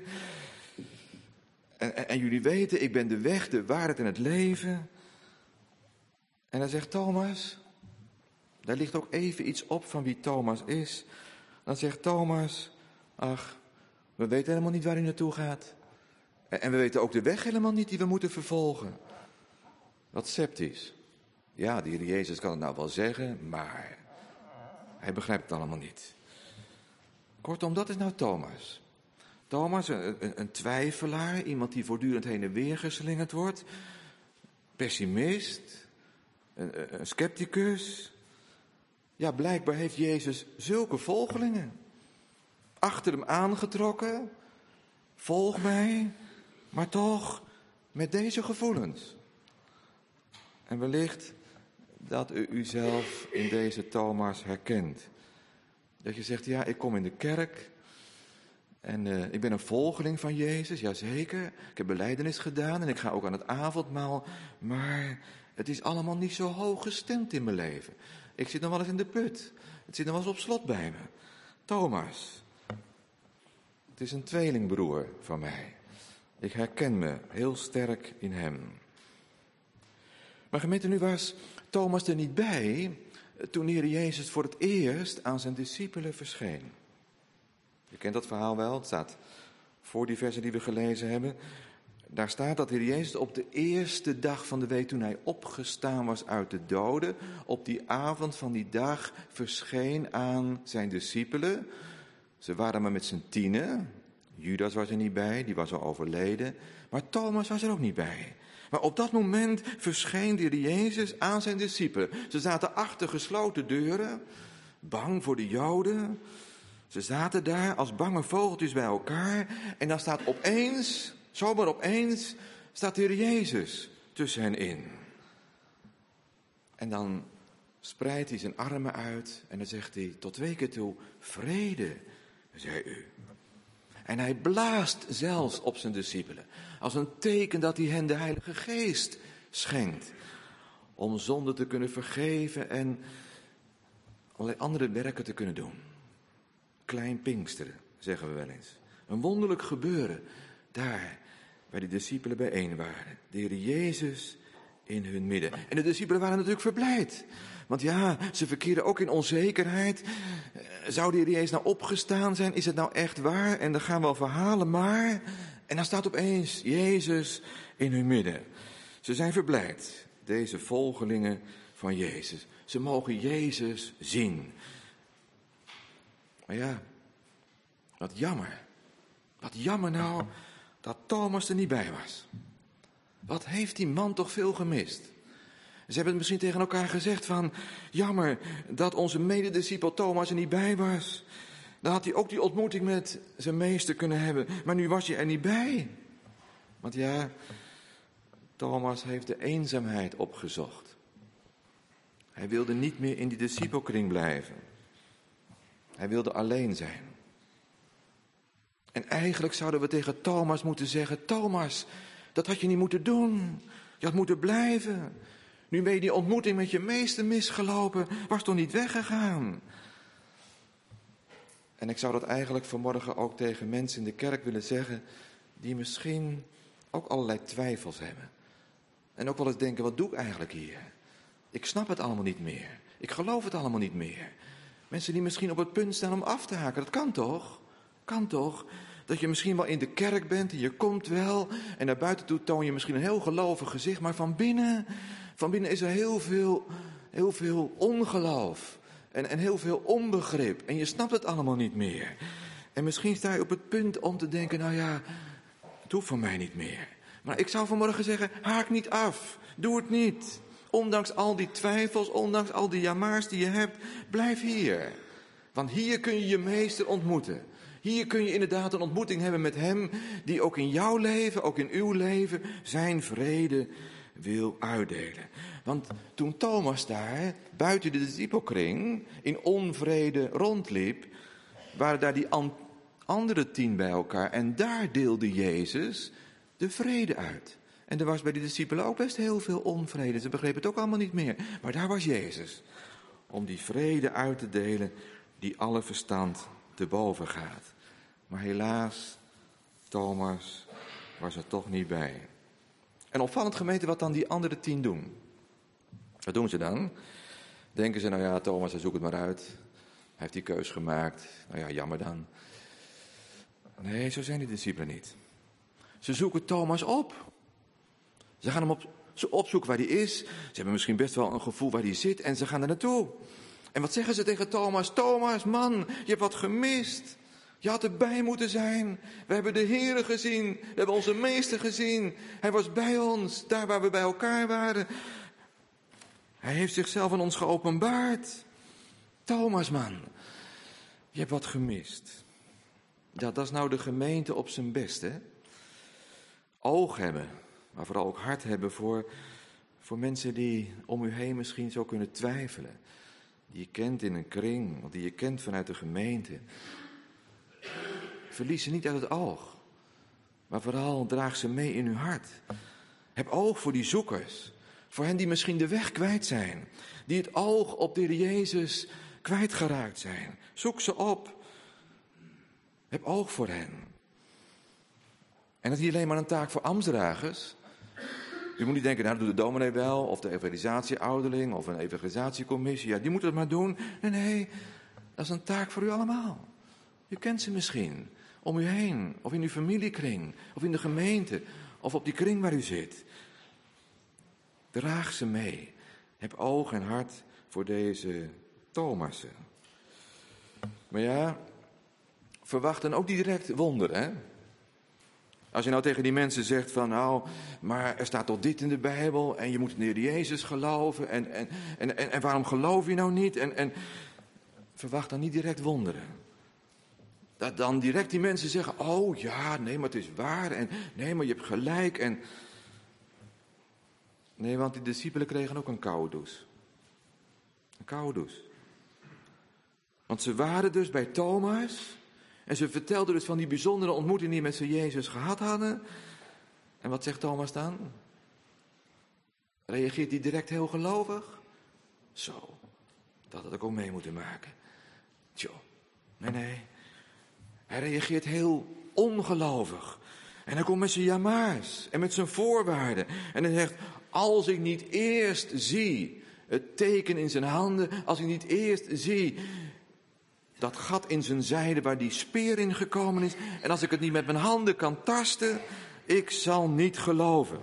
En, en, en jullie weten, ik ben de weg, de waarheid en het leven. En dan zegt Thomas, daar ligt ook even iets op van wie Thomas is. Dan zegt Thomas, ach, we weten helemaal niet waar hij naartoe gaat. En, en we weten ook de weg helemaal niet die we moeten vervolgen. Wat sceptisch. Ja, de Heer Jezus kan het nou wel zeggen, maar hij begrijpt het allemaal niet. Kortom, dat is nou Thomas. Thomas, een, een, een twijfelaar, iemand die voortdurend heen en weer geslingerd wordt. Pessimist, een, een scepticus. Ja, blijkbaar heeft Jezus zulke volgelingen. Achter hem aangetrokken. Volg mij, maar toch met deze gevoelens. En wellicht dat u uzelf in deze Thomas herkent. Dat je zegt, ja, ik kom in de kerk en uh, ik ben een volgeling van Jezus, jazeker. Ik heb belijdenis gedaan en ik ga ook aan het avondmaal, maar het is allemaal niet zo hoog gestemd in mijn leven. Ik zit nog wel eens in de put. Het zit nog wel eens op slot bij me. Thomas, het is een tweelingbroer van mij. Ik herken me heel sterk in hem. Maar gemeente, nu was Thomas er niet bij toen de Heer Jezus voor het eerst aan zijn discipelen verscheen. Je kent dat verhaal wel, het staat voor die versen die we gelezen hebben. Daar staat dat de Heer Jezus op de eerste dag van de week, toen hij opgestaan was uit de doden, op die avond van die dag verscheen aan zijn discipelen. Ze waren maar met z'n tienen. Judas was er niet bij, die was al overleden. Maar Thomas was er ook niet bij. Maar op dat moment verscheen de Heer Jezus aan zijn discipelen. Ze zaten achter gesloten deuren, bang voor de Joden. Ze zaten daar als bange vogeltjes bij elkaar. En dan staat opeens, zomaar opeens, staat de Heer Jezus tussen hen in. En dan spreidt hij zijn armen uit en dan zegt hij tot twee keer toe, vrede, zei u. En hij blaast zelfs op zijn discipelen. Als een teken dat hij hen de Heilige Geest schenkt. Om zonde te kunnen vergeven en allerlei andere werken te kunnen doen. Klein Pinksteren, zeggen we wel eens. Een wonderlijk gebeuren. Daar waar die discipelen bijeen waren. De Heer Jezus in hun midden. En de discipelen waren natuurlijk verblijd. Want ja, ze verkeerden ook in onzekerheid. Zou de Heer Jezus nou opgestaan zijn? Is het nou echt waar? En dan gaan we wel verhalen, maar... En dan staat opeens Jezus in hun midden. Ze zijn verblijd, deze volgelingen van Jezus. Ze mogen Jezus zien. Maar ja, wat jammer. Wat jammer nou dat Thomas er niet bij was. Wat heeft die man toch veel gemist? Ze hebben het misschien tegen elkaar gezegd van... Jammer dat onze medediscipel Thomas er niet bij was. Dan had hij ook die ontmoeting met zijn meester kunnen hebben. Maar nu was hij er niet bij. Want ja, Thomas heeft de eenzaamheid opgezocht. Hij wilde niet meer in die discipelkring blijven. Hij wilde alleen zijn. En eigenlijk zouden we tegen Thomas moeten zeggen... Thomas, dat had je niet moeten doen. Je had moeten blijven. Nu ben je die ontmoeting met je meester misgelopen. Was toch niet weggegaan? En ik zou dat eigenlijk vanmorgen ook tegen mensen in de kerk willen zeggen... die misschien ook allerlei twijfels hebben. En ook wel eens denken, wat doe ik eigenlijk hier? Ik snap het allemaal niet meer. Ik geloof het allemaal niet meer. Mensen die misschien op het punt staan om af te haken. Dat kan toch? Kan toch? Dat je misschien wel in de kerk bent en je komt wel... en naar buiten toe toon je misschien een heel gelovig gezicht... maar van binnen, van binnen is er heel veel, heel veel ongeloof... En, en heel veel onbegrip. En je snapt het allemaal niet meer. En misschien sta je op het punt om te denken... nou ja, het hoeft voor mij niet meer. Maar ik zou vanmorgen zeggen, haak niet af. Doe het niet. Ondanks al die twijfels, ondanks al die jamaars die je hebt, blijf hier. Want hier kun je je meester ontmoeten. Hier kun je inderdaad een ontmoeting hebben met hem die ook in jouw leven, ook in uw leven, zijn vrede wil uitdelen. Want toen Thomas daar buiten de discipelkring in onvrede rondliep, waren daar die an- andere tien bij elkaar en daar deelde Jezus de vrede uit. En er was bij die discipelen ook best heel veel onvrede. Ze begrepen het ook allemaal niet meer. Maar daar was Jezus om die vrede uit te delen die alle verstand te boven gaat. Maar helaas, Thomas was er toch niet bij. En opvallend gemeente wat dan die andere tien doen. Wat doen ze dan? Denken ze, nou ja, Thomas, zoek het maar uit. Hij heeft die keus gemaakt. Nou ja, jammer dan. Nee, zo zijn die discipelen niet. Ze zoeken Thomas op. Ze gaan hem op, ze opzoeken waar hij is. Ze hebben misschien best wel een gevoel waar hij zit en ze gaan er naartoe. En wat zeggen ze tegen Thomas? Thomas, man, je hebt wat gemist. Je had erbij moeten zijn. We hebben de Heere gezien. We hebben onze meester gezien. Hij was bij ons, daar waar we bij elkaar waren. Hij heeft zichzelf aan ons geopenbaard. Thomas, man, je hebt wat gemist. Ja, dat is nou de gemeente op zijn best, hè? Oog hebben, maar vooral ook hart hebben voor, voor mensen die om u heen misschien zo kunnen twijfelen. Die je kent in een kring, of die je kent vanuit de gemeente. Verlies ze niet uit het oog, maar vooral draag ze mee in uw hart. Heb oog voor die zoekers, voor hen die misschien de weg kwijt zijn. Die het oog op de Heer Jezus kwijtgeraakt zijn. Zoek ze op. Heb oog voor hen. En dat is niet alleen maar een taak voor ambtsdragers. U moet niet denken, nou dat doet de dominee wel, of de evangelisatieouderling, of een evangelisatiecommissie. Ja, die moeten het maar doen. Nee, nee, dat is een taak voor u allemaal. U kent ze misschien, om u heen, of in uw familiekring, of in de gemeente, of op die kring waar u zit. Draag ze mee. Heb oog en hart voor deze Thomassen. Maar ja, verwacht dan ook niet direct wonderen, hè? Als je nou tegen die mensen zegt van, nou, maar er staat toch dit in de Bijbel en je moet in de Heer Jezus geloven en, en, en, en, en waarom geloof je nou niet? En, en verwacht dan niet direct wonderen. Dat dan direct die mensen zeggen, oh ja, nee, maar het is waar en nee, maar je hebt gelijk. En... Nee, want die discipelen kregen ook een koude douche. Een koude douche. Want ze waren dus bij Thomas. En ze vertelden dus van die bijzondere ontmoeting die met z'n Jezus gehad hadden. En wat zegt Thomas dan? Reageert hij direct heel gelovig? Zo, dat had ik ook mee moeten maken. Tjo, nee, nee. Hij reageert heel ongelovig. En hij komt met zijn jamaars en met zijn voorwaarden. En hij zegt, als ik niet eerst zie het teken in zijn handen, als ik niet eerst zie dat gat in zijn zijde waar die speer in gekomen is, en als ik het niet met mijn handen kan tasten, ik zal niet geloven.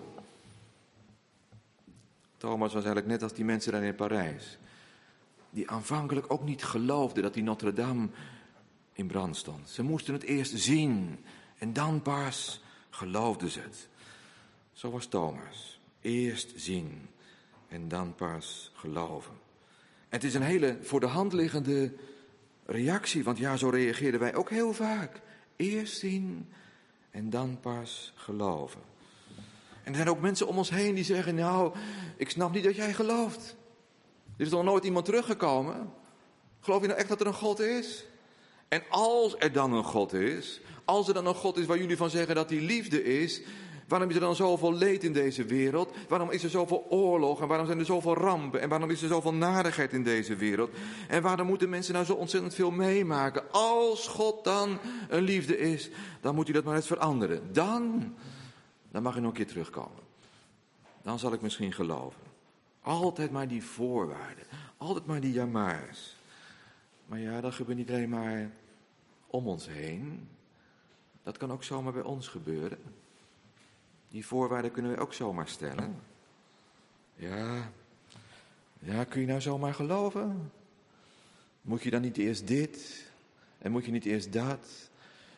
Thomas was eigenlijk net als die mensen daar in Parijs, die aanvankelijk ook niet geloofden dat die Notre-Dame in brand stond. Ze moesten het eerst zien en dan pas geloofden ze het. Zo was Thomas. Eerst zien en dan pas geloven. En het is een hele voor de hand liggende reactie, want ja, zo reageerden wij ook heel vaak. Eerst zien en dan pas geloven. En er zijn ook mensen om ons heen die zeggen, nou, ik snap niet dat jij gelooft. Er is nog nooit iemand teruggekomen. Geloof je nou echt dat er een God is? En als er dan een God is, als er dan een God is waar jullie van zeggen dat hij liefde is, waarom is er dan zoveel leed in deze wereld? Waarom is er zoveel oorlog en waarom zijn er zoveel rampen en waarom is er zoveel narigheid in deze wereld? En waarom moeten mensen nou zo ontzettend veel meemaken? Als God dan een liefde is, dan moet u dat maar eens veranderen. Dan, dan mag u nog een keer terugkomen. Dan zal ik misschien geloven. Altijd maar die voorwaarden, altijd maar die jamaars. Maar ja, dat gebeurt niet alleen maar om ons heen. Dat kan ook zomaar bij ons gebeuren. Die voorwaarden kunnen we ook zomaar stellen. Ja, ja, kun je nou zomaar geloven? Moet je dan niet eerst dit? En moet je niet eerst dat?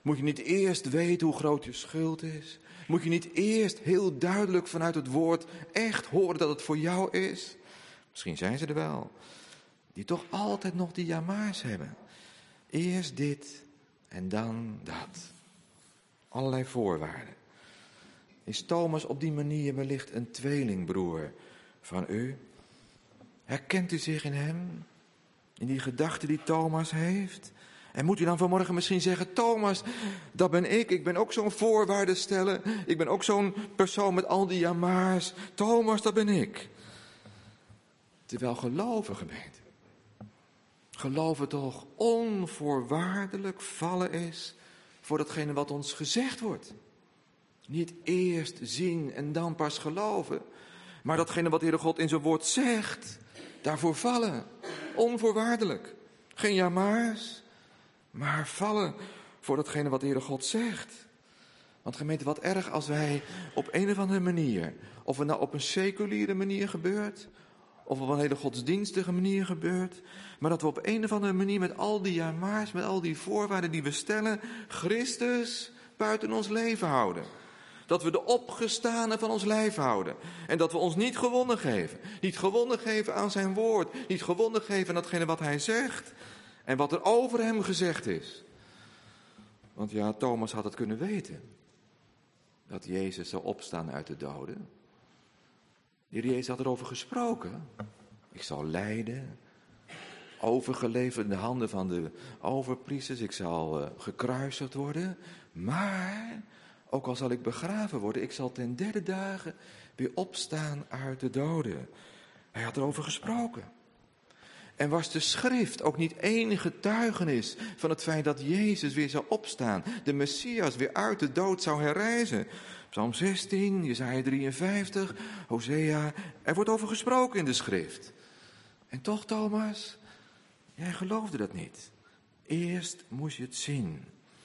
Moet je niet eerst weten hoe groot je schuld is? Moet je niet eerst heel duidelijk vanuit het woord echt horen dat het voor jou is? Misschien zijn ze er wel, die toch altijd nog die ja-maars hebben. Eerst dit en dan dat. Allerlei voorwaarden. Is Thomas op die manier wellicht een tweelingbroer van u? Herkent u zich in hem? In die gedachte die Thomas heeft? En moet u dan vanmorgen misschien zeggen, Thomas, dat ben ik. Ik ben ook zo'n voorwaardensteller. Ik ben ook zo'n persoon met al die ja-maars. Thomas, dat ben ik. Terwijl geloven, gemeente. Geloven toch onvoorwaardelijk vallen is voor datgene wat ons gezegd wordt. Niet eerst zien en dan pas geloven. Maar datgene wat de Heere God in zijn woord zegt, daarvoor vallen. Onvoorwaardelijk. Geen ja-maars, maar vallen voor datgene wat de Heere God zegt. Want gemeente, wat erg als wij op een of andere manier, of het nou op een seculiere manier gebeurt, of op een hele godsdienstige manier gebeurt, maar dat we op een of andere manier met al die ja-maars, met al die voorwaarden die we stellen, Christus buiten ons leven houden. Dat we de opgestane van ons lijf houden. En dat we ons niet gewonnen geven. Niet gewonnen geven aan zijn woord. Niet gewonnen geven aan datgene wat hij zegt. En wat er over hem gezegd is. Want ja, Thomas had het kunnen weten. Dat Jezus zou opstaan uit de doden. De Heer Jezus had erover gesproken. Ik zal lijden. Overgeleverd in de handen van de overpriesters. Ik zal uh, gekruisigd worden. Maar ook al zal ik begraven worden, ik zal ten derde dagen weer opstaan uit de doden. Hij had erover gesproken. En was de schrift ook niet enige getuigenis van het feit dat Jezus weer zou opstaan, de Messias weer uit de dood zou herrijzen? Psalm zestien, Jesaja drieënvijftig, Hosea, er wordt over gesproken in de schrift. En toch, Thomas, jij geloofde dat niet. Eerst moest je het zien.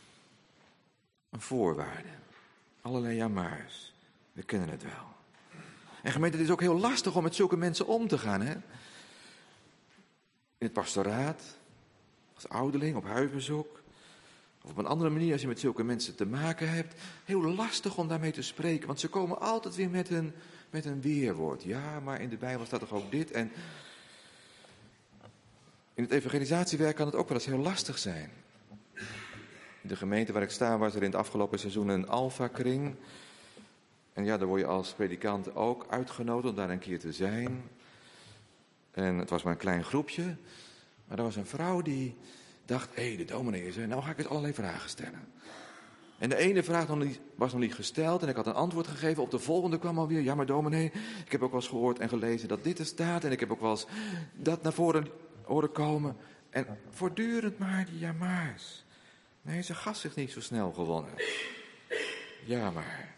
Een voorwaarde. Allerlei ja-maars. We kennen het wel. En gemeente, het is ook heel lastig om met zulke mensen om te gaan, hè? In het pastoraat, als ouderling, op huisbezoek, of op een andere manier als je met zulke mensen te maken hebt. Heel lastig om daarmee te spreken, want ze komen altijd weer met een, met een weerwoord. Ja, maar in de Bijbel staat toch ook dit. En in het evangelisatiewerk kan het ook wel eens heel lastig zijn. In de gemeente waar ik sta was er in het afgelopen seizoen een alfa-kring. En ja, daar word je als predikant ook uitgenodigd om daar een keer te zijn. En het was maar een klein groepje. Maar er was een vrouw die dacht, hé, hey, de dominee is er. Nou ga ik eens allerlei vragen stellen. En de ene vraag was nog niet gesteld en ik had een antwoord gegeven. Op de volgende kwam alweer, ja maar dominee, ik heb ook wel eens gehoord en gelezen dat dit er staat. En ik heb ook wel eens dat naar voren horen komen. En voortdurend maar die ja-maars. Nee, ze gaf zich niet zo snel gewonnen. Ja, maar.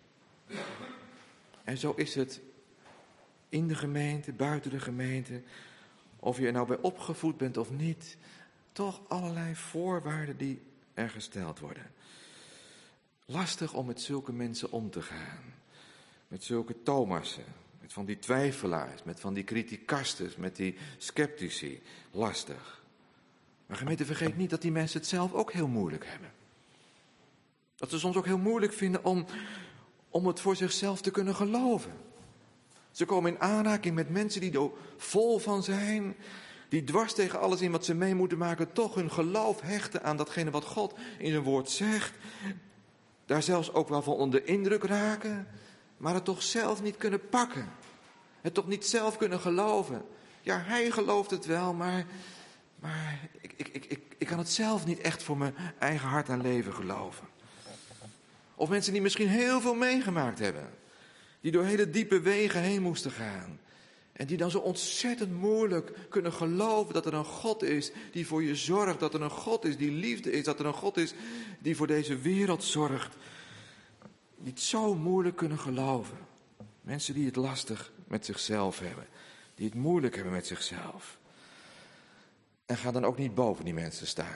En zo is het in de gemeente, buiten de gemeente. Of je er nou bij opgevoed bent of niet. Toch allerlei voorwaarden die er gesteld worden. Lastig om met zulke mensen om te gaan. Met zulke Thomassen. Met van die twijfelaars. Met van die criticasters. Met die sceptici. Lastig. Maar gemeente, vergeet niet dat die mensen het zelf ook heel moeilijk hebben. Dat ze soms ook heel moeilijk vinden om, om het voor zichzelf te kunnen geloven. Ze komen in aanraking met mensen die er vol van zijn. Die dwars tegen alles in wat ze mee moeten maken toch hun geloof hechten aan datgene wat God in zijn woord zegt. Daar zelfs ook wel van onder indruk raken. Maar het toch zelf niet kunnen pakken. Het toch niet zelf kunnen geloven. Ja, hij gelooft het wel, maar... Maar ik, ik, ik, ik, ik kan het zelf niet echt voor mijn eigen hart en leven geloven. Of mensen die misschien heel veel meegemaakt hebben. Die door hele diepe wegen heen moesten gaan. En die dan zo ontzettend moeilijk kunnen geloven dat er een God is die voor je zorgt. Dat er een God is die liefde is. Dat er een God is die voor deze wereld zorgt. Die het zo moeilijk kunnen geloven. Mensen die het lastig met zichzelf hebben. Die het moeilijk hebben met zichzelf. En ga dan ook niet boven die mensen staan.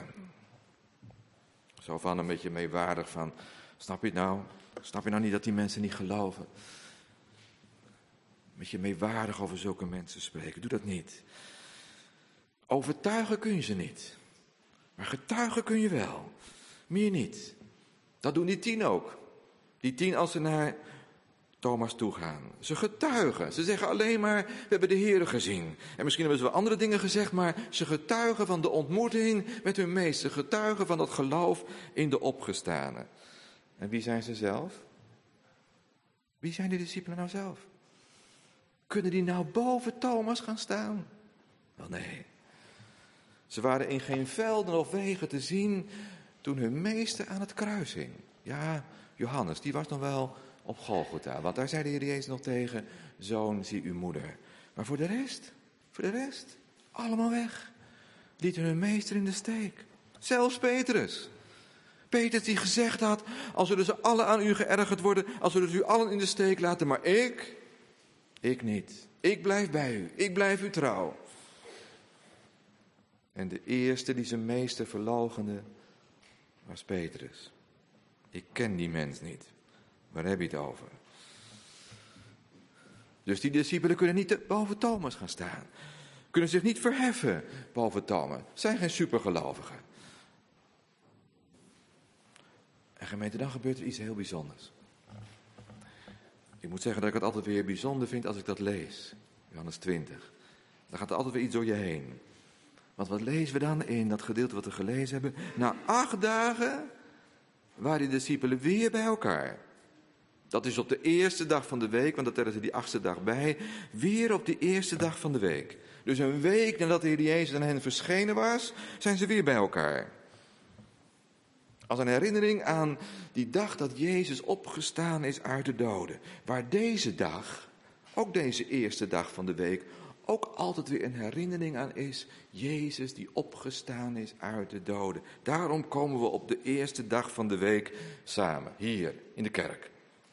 Zo van een beetje meewaardig van, snap je het nou? Snap je nou niet dat die mensen niet geloven? Een beetje meewaardig over zulke mensen spreken. Doe dat niet. Overtuigen kun je ze niet. Maar getuigen kun je wel. Meer niet. Dat doen die tien ook. Die tien als ze naar Thomas toe gaan. Ze getuigen. Ze zeggen alleen maar, we hebben de Heer gezien. En misschien hebben ze wel andere dingen gezegd, maar ze getuigen van de ontmoeting met hun meester. Getuigen van het geloof in de opgestane. En wie zijn ze zelf? Wie zijn de discipelen nou zelf? Kunnen die nou boven Thomas gaan staan? Wel nee. Ze waren in geen velden of wegen te zien toen hun meester aan het kruis hing. Ja, Johannes, die was nog wel op Golgotha. Want daar zei de Heer Jezus nog tegen, zoon, zie uw moeder. Maar voor de rest, voor de rest, allemaal weg. Lieten hun meester in de steek. Zelfs Petrus. Petrus die gezegd had, al zullen ze allen aan u geërgerd worden, al zullen ze u allen in de steek laten, maar ik, ik niet. Ik blijf bij u, ik blijf u trouw. En de eerste die zijn meester verloochende was Petrus. Ik ken die mens niet. Waar heb je het over? Dus die discipelen kunnen niet boven Thomas gaan staan. Kunnen zich niet verheffen boven Thomas. Zijn geen supergelovigen. En gemeente, dan gebeurt er iets heel bijzonders. Ik moet zeggen dat ik het altijd weer bijzonder vind als ik dat lees. Johannes twintig. Dan gaat er altijd weer iets door je heen. Want wat lezen we dan in dat gedeelte wat we gelezen hebben? Na acht dagen waren die discipelen weer bij elkaar. Dat is op de eerste dag van de week, want dat tellen ze die achtste dag bij. Weer op de eerste dag van de week. Dus een week nadat de Heer Jezus aan hen verschenen was, zijn ze weer bij elkaar. Als een herinnering aan die dag dat Jezus opgestaan is uit de doden. Waar deze dag, ook deze eerste dag van de week, ook altijd weer een herinnering aan is. Jezus die opgestaan is uit de doden. Daarom komen we op de eerste dag van de week samen, hier in de kerk.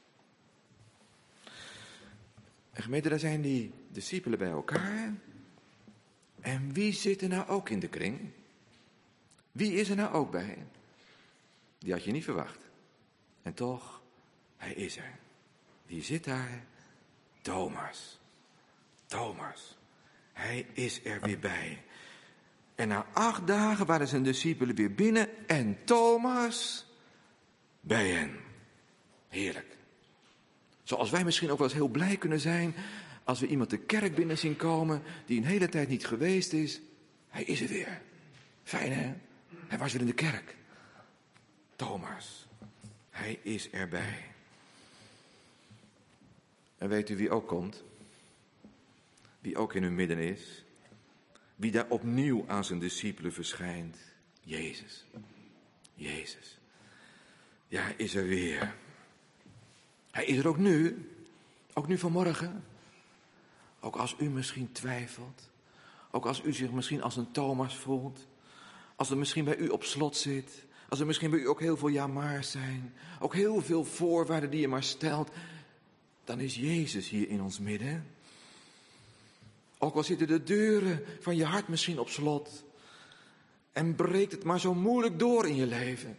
En gemeente, daar zijn die discipelen bij elkaar. En wie zit er nou ook in de kring? Wie is er nou ook bij? Die had je niet verwacht. En toch, hij is er. Wie zit daar? Thomas. Thomas. Hij is er weer bij. En na acht dagen waren zijn discipelen weer binnen en Thomas bij hen. Heerlijk. Zoals wij misschien ook wel eens heel blij kunnen zijn als we iemand de kerk binnen zien komen die een hele tijd niet geweest is. Hij is er weer. Fijn hè? Hij was weer in de kerk. Thomas. Hij is erbij. En weet u wie ook komt? Wie ook in hun midden is? Wie daar opnieuw aan zijn discipelen verschijnt? Jezus. Jezus. Ja, hij is er weer. Hij is er ook nu. Ook nu vanmorgen. Ook als u misschien twijfelt. Ook als u zich misschien als een Thomas voelt. Als er misschien bij u op slot zit. Als er misschien bij u ook heel veel ja maar zijn. Ook heel veel voorwaarden die je maar stelt. Dan is Jezus hier in ons midden. Ook al zitten de deuren van je hart misschien op slot. En breekt het maar zo moeilijk door in je leven.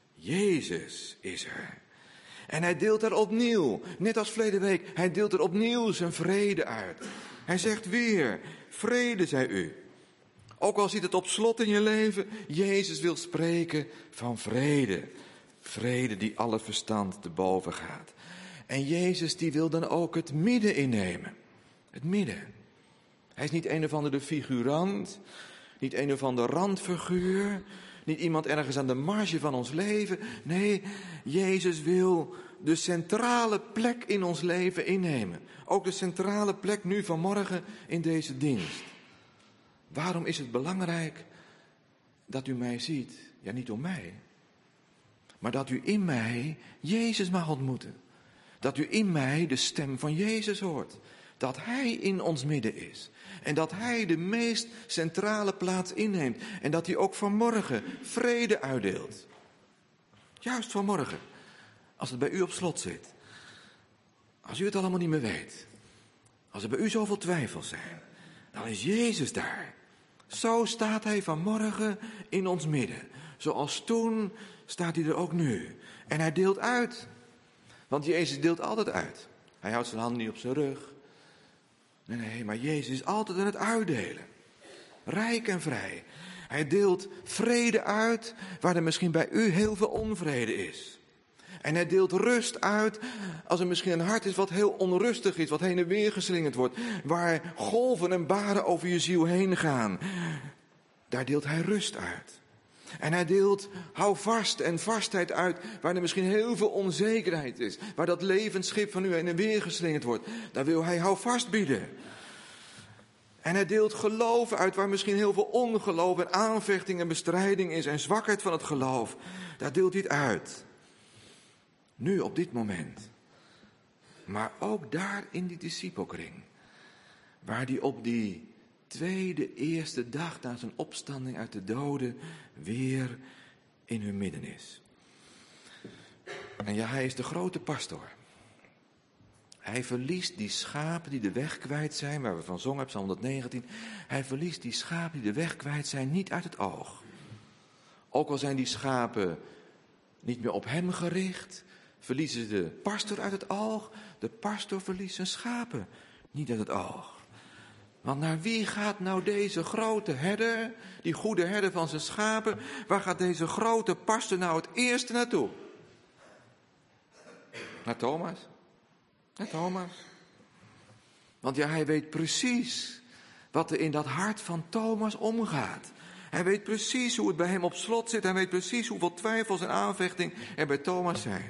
Jezus is er. En hij deelt er opnieuw, net als verleden week, hij deelt er opnieuw zijn vrede uit. Hij zegt weer, vrede zij u. Ook al zit het op slot in je leven, Jezus wil spreken van vrede. Vrede die alle verstand te boven gaat. En Jezus die wil dan ook het midden innemen. Het midden. Hij is niet een of andere figurant, niet een of andere randfiguur, niet iemand ergens aan de marge van ons leven. Nee, Jezus wil de centrale plek in ons leven innemen. Ook de centrale plek nu vanmorgen in deze dienst. Waarom is het belangrijk dat u mij ziet? Ja, niet om mij. Maar dat u in mij Jezus mag ontmoeten. Dat u in mij de stem van Jezus hoort. Dat Hij in ons midden is. En dat Hij de meest centrale plaats inneemt. En dat Hij ook vanmorgen vrede uitdeelt. Juist vanmorgen. Als het bij u op slot zit. Als u het allemaal niet meer weet. Als er bij u zoveel twijfels zijn. Dan is Jezus daar. Zo staat Hij vanmorgen in ons midden. Zoals toen staat Hij er ook nu. En Hij deelt uit. Want Jezus deelt altijd uit. Hij houdt zijn hand niet op zijn rug. Nee, nee, maar Jezus is altijd aan het uitdelen. Rijk en Hij deelt vrede uit waar er misschien bij u heel veel onvrede is. En hij deelt rust uit als er misschien een hart is wat heel onrustig is, wat heen en weer geslingerd wordt, waar golven en baren over je ziel heen gaan. Daar deelt hij rust uit. En hij deelt hou vast en vastheid uit waar er misschien heel veel onzekerheid is, waar dat levensschip van u heen en weer geslingerd wordt. Daar wil hij hou vast bieden. En hij deelt geloof uit waar misschien heel veel ongeloof en aanvechting en bestrijding is en zwakheid van het geloof. Daar deelt hij het uit. Nu op dit moment. Maar ook daar in die discipelkring. Waar hij op die tweede eerste dag na zijn opstanding uit de doden weer in hun midden is. En ja, hij is de grote pastor. Hij verliest die schapen die de weg kwijt zijn, waar we van zongen op Psalm honderdnegentien. Hij verliest die schapen die de weg kwijt zijn niet uit het oog. Ook al zijn die schapen niet meer op hem gericht, verliezen ze de pastor uit het oog. De pastor verliest zijn schapen niet uit het oog. Want naar wie gaat nou deze grote herder, die goede herder van zijn schapen, waar gaat deze grote pastor nou het eerste naartoe? Naar Thomas. Naar Thomas. Want ja, hij weet precies wat er in dat hart van Thomas omgaat. Hij weet precies hoe het bij hem op slot zit. Hij weet precies hoeveel twijfels en aanvechting er bij Thomas zijn.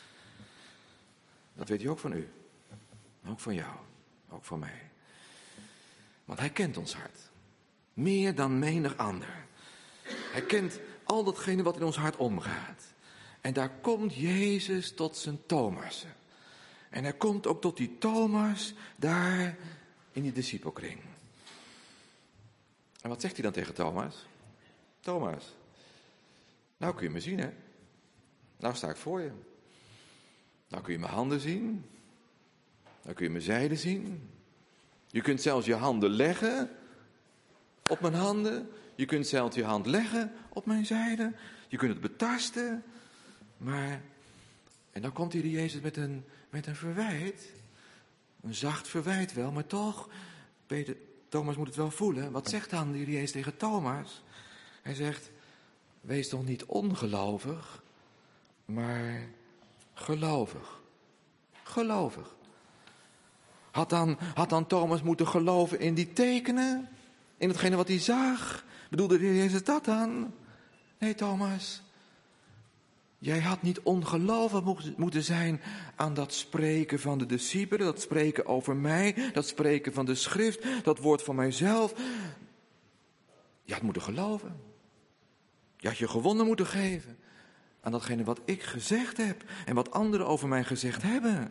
Dat weet hij ook van u. Ook van jou. Ook van mij. Want hij kent ons hart. Meer dan menig ander. Hij kent al datgene wat in ons hart omgaat. En daar komt Jezus tot zijn Thomassen. En hij komt ook tot die Thomas daar in die discipelkring. En wat zegt hij dan tegen Thomas? Thomas, nou kun je me zien, hè? Nou sta ik voor je. Nou kun je mijn handen zien. Nou kun je mijn zijde zien. Je kunt zelfs je handen leggen op mijn handen. Je kunt zelfs je hand leggen op mijn zijde. Je kunt het betasten. Maar, en dan komt hier de Jezus met een, met een verwijt. Een zacht verwijt wel, maar toch, Peter, Thomas moet het wel voelen. Wat zegt dan de Jezus tegen Thomas? Hij zegt, wees toch niet ongelovig, maar gelovig. Gelovig. Had dan, had dan Thomas moeten geloven in die tekenen? In hetgene wat hij zag? Bedoelde de Heer Jezus dat dan? Nee, Thomas. Jij had niet ongelovig moeten zijn aan dat spreken van de discipelen, dat spreken over mij, dat spreken van de schrift, dat woord van mijzelf. Je had moeten geloven. Je had je gewonnen moeten geven aan datgene wat ik gezegd heb en wat anderen over mij gezegd hebben.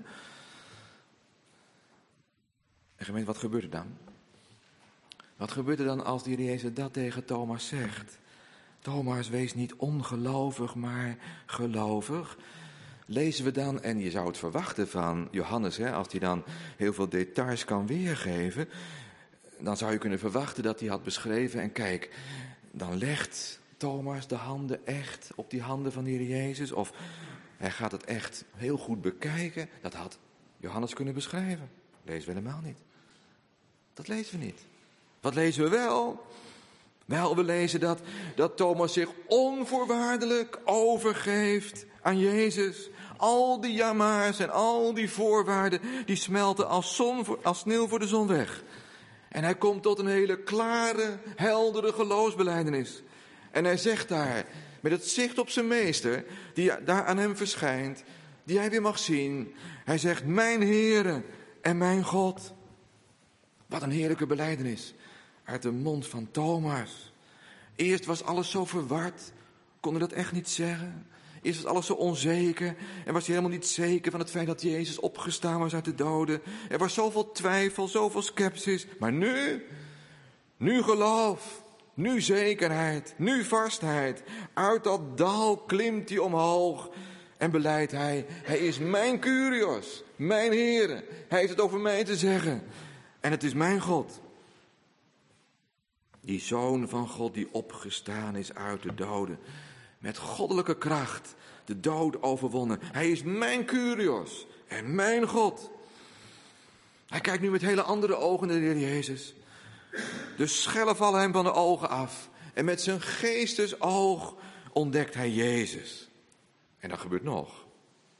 En gemeente, wat gebeurt er dan? Wat gebeurt er dan als de Heer Jezus dat tegen Thomas zegt? Thomas, wees niet ongelovig, maar gelovig. Lezen we dan, en je zou het verwachten van Johannes, hè, als hij dan heel veel details kan weergeven, dan zou je kunnen verwachten dat hij had beschreven, en kijk, dan legt Thomas de handen echt op die handen van de Heer Jezus, of hij gaat het echt heel goed bekijken. Dat had Johannes kunnen beschrijven. Lezen we helemaal niet. Dat lezen we niet. Wat lezen we wel? Wel, we lezen dat, dat Thomas zich onvoorwaardelijk overgeeft aan Jezus. Al die jama's en al die voorwaarden, die smelten als, zon voor, als sneeuw voor de zon weg. En hij komt tot een hele klare, heldere geloofsbelijdenis. En hij zegt daar, met het zicht op zijn meester, die daar aan hem verschijnt, die hij weer mag zien. Hij zegt, mijn Heere en mijn God. Wat een heerlijke belijdenis uit de mond van Thomas. Eerst was alles zo verward, kon hij dat echt niet zeggen. Eerst was alles zo onzeker en was hij helemaal niet zeker van het feit dat Jezus opgestaan was uit de doden. Er was zoveel twijfel, zoveel sceptisch. Maar nu, nu geloof, nu zekerheid, nu vastheid. Uit dat dal klimt hij omhoog en beleidt hij, hij is mijn Kyrios, mijn Heere. Hij heeft het over mij te zeggen en het is mijn God. Die Zoon van God die opgestaan is uit de doden. Met goddelijke kracht de dood overwonnen. Hij is mijn Kyrios en mijn God. Hij kijkt nu met hele andere ogen naar de Heer Jezus. De schellen vallen hem van de ogen af. En met zijn geestesoog ontdekt hij Jezus. En dat gebeurt nog.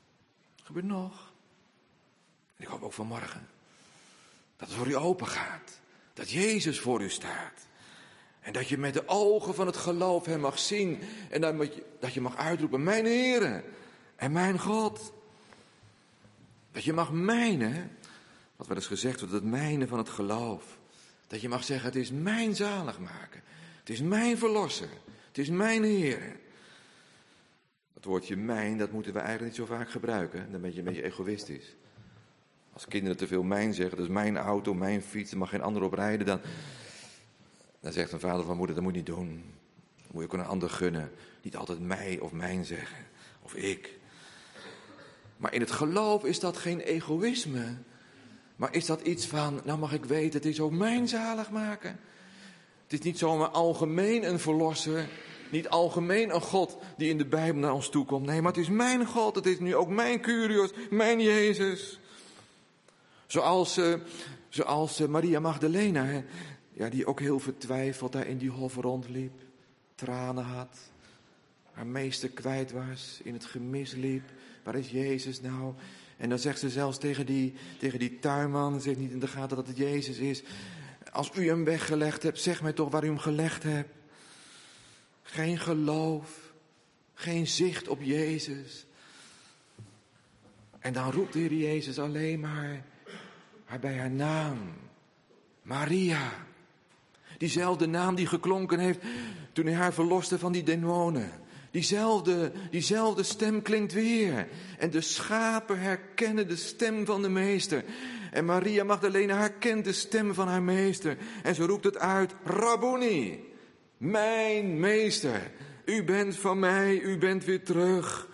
gebeurt nog. En ik hoop ook vanmorgen dat het voor u open gaat. Dat Jezus voor u staat. En dat je met de ogen van het geloof hem mag zien. En dat je, dat je mag uitroepen, mijn Heere en mijn God. Dat je mag mijnen, wat wel eens gezegd wordt, het mijnen van het geloof. Dat je mag zeggen, het is mijn zaligmaker. Het is mijn verlosser. Het is mijn Heer. Dat woordje mijn, dat moeten we eigenlijk niet zo vaak gebruiken. Dan ben je een beetje egoïstisch. Als kinderen te veel mijn zeggen, dat is mijn auto, mijn fiets, er mag geen ander op rijden. Dan, dan zegt een vader van moeder, dat moet je niet doen. Dat moet je ook een ander gunnen. Niet altijd mij of mijn zeggen. Of ik. Maar in het geloof is dat geen egoïsme. Maar is dat iets van, nou mag ik weten, het is ook mijn zaligmaker. Het is niet zomaar algemeen een verlosser. Niet algemeen een God die in de Bijbel naar ons toe komt. Nee, maar het is mijn God. Het is nu ook mijn Kyrios, mijn Jezus. Zoals, uh, zoals uh, Maria Magdalena, hè, ja, die ook heel vertwijfeld daar in die hof rondliep. Tranen had. Haar meester kwijt was, in het gemis liep. Waar is Jezus nou? En dan zegt ze zelfs tegen die, tegen die tuinman, zegt niet in de gaten dat het Jezus is. Als u hem weggelegd hebt, zeg mij toch waar u hem gelegd hebt. Geen geloof, geen zicht op Jezus. En dan roept de Heer Jezus alleen maar haar bij haar naam. Maria. Diezelfde naam die geklonken heeft toen hij haar verloste van die demonen. Diezelfde, diezelfde stem klinkt weer. En de schapen herkennen de stem van de meester. En Maria Magdalena herkent de stem van haar meester. En ze roept het uit, Rabboni, mijn meester. U bent van mij, u bent weer terug.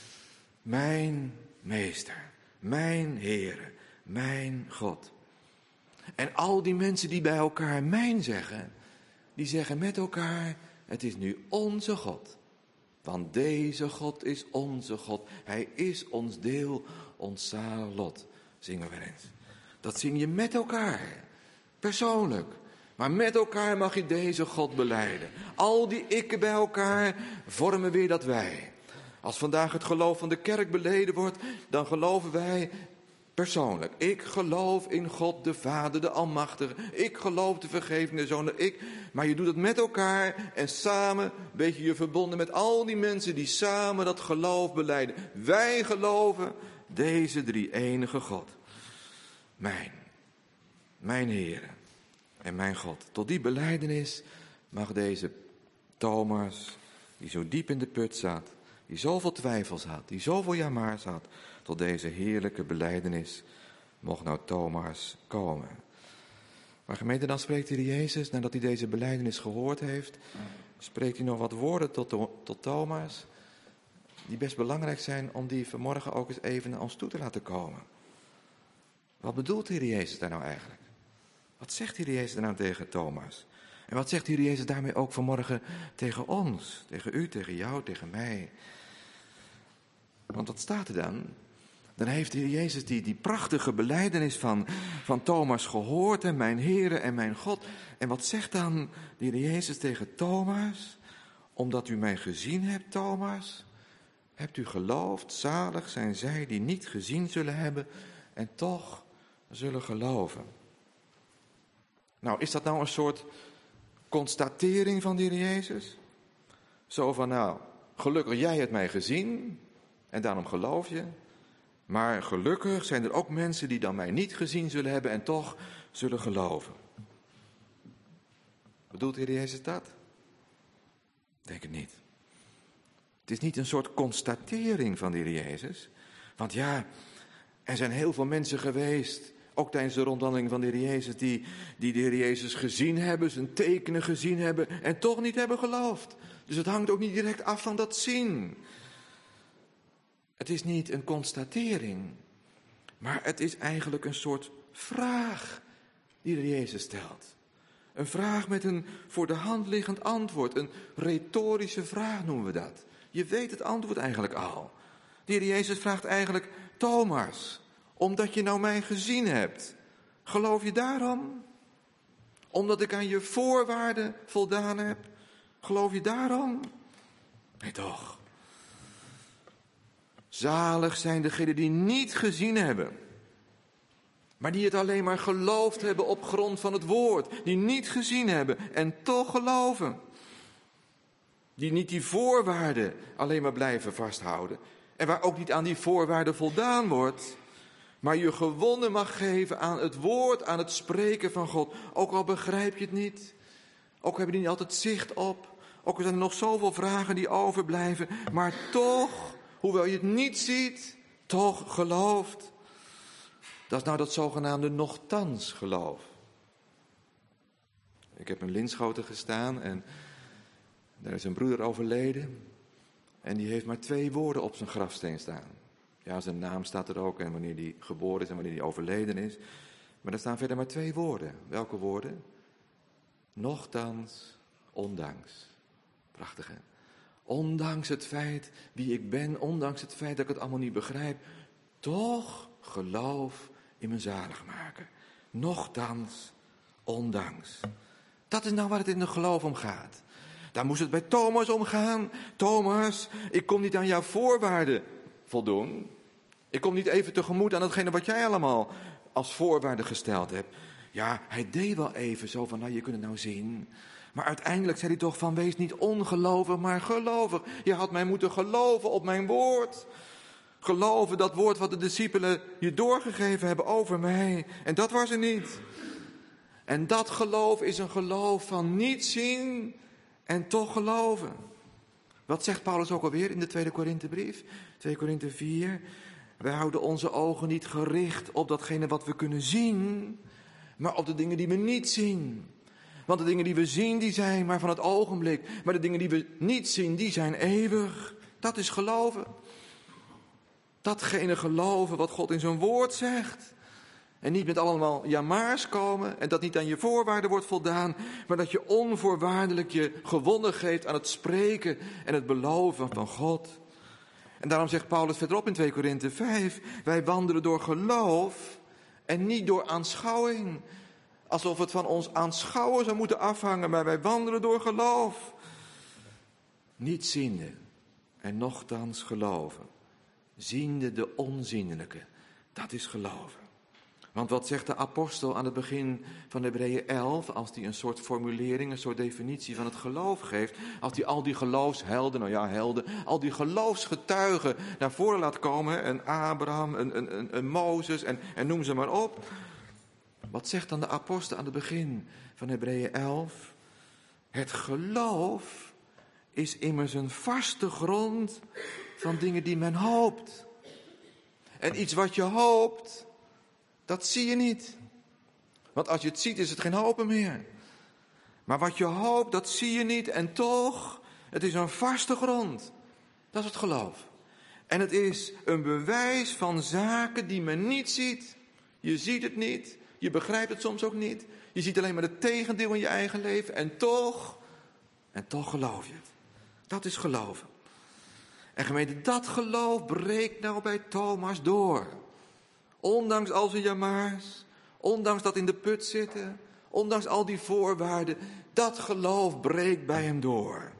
Mijn meester, mijn Heer, mijn God. En al die mensen die bij elkaar mijn zeggen, die zeggen met elkaar, het is nu onze God. Want deze God is onze God. Hij is ons deel, ons zalig lot. Zingen we eens. Dat zing je met elkaar. Persoonlijk. Maar met elkaar mag je deze God belijden. Al die ikken bij elkaar vormen weer dat wij. Als vandaag het geloof van de kerk beleden wordt, dan geloven wij persoonlijk. Ik geloof in God de Vader, de Almachtige. Ik geloof de vergevende Zoon. Ik. Maar je doet het met elkaar en samen weet je je verbonden met al die mensen die samen dat geloof belijden. Wij geloven deze drie enige God. Mijn, mijn Heer en mijn God. Tot die belijdenis mag deze Thomas, die zo diep in de put zat, die zoveel twijfels had, die zoveel jamaars had, tot deze heerlijke belijdenis mocht nou Thomas komen. Maar gemeente, dan spreekt hij Jezus, nadat hij deze belijdenis gehoord heeft, spreekt hij nog wat woorden tot, tot Thomas, die best belangrijk zijn om die vanmorgen ook eens even naar ons toe te laten komen. Wat bedoelt Heer Jezus daar nou eigenlijk? Wat zegt Heer Jezus daar nou tegen Thomas? En wat zegt Heer Jezus daarmee ook vanmorgen tegen ons, tegen u, tegen jou, tegen mij? Want wat staat er dan? Dan heeft de Heer Jezus die, die prachtige belijdenis van, van Thomas gehoord. En mijn Heere en mijn God. En wat zegt dan de Heer Jezus tegen Thomas? Omdat u mij gezien hebt, Thomas, hebt u geloofd. Zalig zijn zij die niet gezien zullen hebben en toch zullen geloven. Nou, is dat nou een soort constatering van de Heer Jezus? Zo van, nou, gelukkig jij hebt mij gezien en daarom geloof je. Maar gelukkig zijn er ook mensen die dan mij niet gezien zullen hebben en toch zullen geloven. Bedoelt de Heer Jezus dat? Denk het niet. Het is niet een soort constatering van de Heer Jezus. Want ja, er zijn heel veel mensen geweest, ook tijdens de rondwandeling van de Heer Jezus, die, die de Heer Jezus gezien hebben, zijn tekenen gezien hebben en toch niet hebben geloofd. Dus het hangt ook niet direct af van dat zien. Het is niet een constatering, maar het is eigenlijk een soort vraag die de Heer Jezus stelt. Een vraag met een voor de hand liggend antwoord, een retorische vraag noemen we dat. Je weet het antwoord eigenlijk al. De Heer Jezus vraagt eigenlijk, Thomas, omdat je nou mij gezien hebt, geloof je daarom? Omdat ik aan je voorwaarden voldaan heb, geloof je daarom? Nee toch. Zalig zijn degenen die niet gezien hebben, maar die het alleen maar geloofd hebben op grond van het woord. Die niet gezien hebben en toch geloven. Die niet die voorwaarden alleen maar blijven vasthouden. En waar ook niet aan die voorwaarden voldaan wordt. Maar je gewonnen mag geven aan het woord, aan het spreken van God. Ook al begrijp je het niet. Ook hebben die niet altijd zicht op. Ook zijn er nog zoveel vragen die overblijven. Maar toch, hoewel je het niet ziet, toch gelooft. Dat is nou dat zogenaamde nochtans geloof. Ik heb in Linschoten gestaan en daar is een broeder overleden. En die heeft maar twee woorden op zijn grafsteen staan. Ja, zijn naam staat er ook en wanneer hij geboren is en wanneer hij overleden is. Maar er staan verder maar twee woorden. Welke woorden? Nochtans, ondanks. Prachtig, hè? Ondanks het feit wie ik ben, ondanks het feit dat ik het allemaal niet begrijp, toch geloof in mijn zaligmaker. Nochtans, ondanks. Dat is nou waar het in het geloof om gaat. Daar moest het bij Thomas om gaan. Thomas, ik kom niet aan jouw voorwaarden voldoen. Ik kom niet even tegemoet aan datgene wat jij allemaal als voorwaarde gesteld hebt. Ja, hij deed wel even zo van, nou je kunt het nou zien. Maar uiteindelijk zei hij toch van, wees niet ongelovig, maar gelovig. Je had mij moeten geloven op mijn woord. Geloven, dat woord wat de discipelen je doorgegeven hebben over mij. En dat was er niet. En dat geloof is een geloof van niet zien en toch geloven. Wat zegt Paulus ook alweer in de tweede Korinthebrief? twee Korinthe vier. Wij houden onze ogen niet gericht op datgene wat we kunnen zien, maar op de dingen die we niet zien. Want de dingen die we zien, die zijn maar van het ogenblik. Maar de dingen die we niet zien, die zijn eeuwig. Dat is geloven. Datgene geloven wat God in zijn woord zegt. En niet met allemaal ja-maars komen. En dat niet aan je voorwaarden wordt voldaan. Maar dat je onvoorwaardelijk je gewonnen geeft aan het spreken en het beloven van God. En daarom zegt Paulus verderop in twee Korinthe vijf. Wij wandelen door geloof en niet door aanschouwing. Alsof het van ons aanschouwen zou moeten afhangen. Maar wij wandelen door geloof. Niet ziende en nochtans geloven. Ziende de onzienlijke. Dat is geloven. Want wat zegt de apostel aan het begin van Hebreeën elf, als hij een soort formulering, een soort definitie van het geloof geeft, als hij al die geloofshelden, nou ja helden, al die geloofsgetuigen naar voren laat komen, een Abraham, een, een, een, een Mozes en, en noem ze maar op. Wat zegt dan de apostel aan het begin van Hebreeën elf? Het geloof is immers een vaste grond van dingen die men hoopt. En iets wat je hoopt, dat zie je niet. Want als je het ziet, is het geen hopen meer. Maar wat je hoopt, dat zie je niet. En toch, het is een vaste grond. Dat is het geloof. En het is een bewijs van zaken die men niet ziet. Je ziet het niet. Je begrijpt het soms ook niet. Je ziet alleen maar het tegendeel in je eigen leven. En toch, en toch geloof je het. Dat is geloven. En gemeente, dat geloof breekt nou bij Thomas door. Ondanks al zijn jamaars, ondanks dat in de put zitten, ondanks al die voorwaarden, dat geloof breekt bij hem door.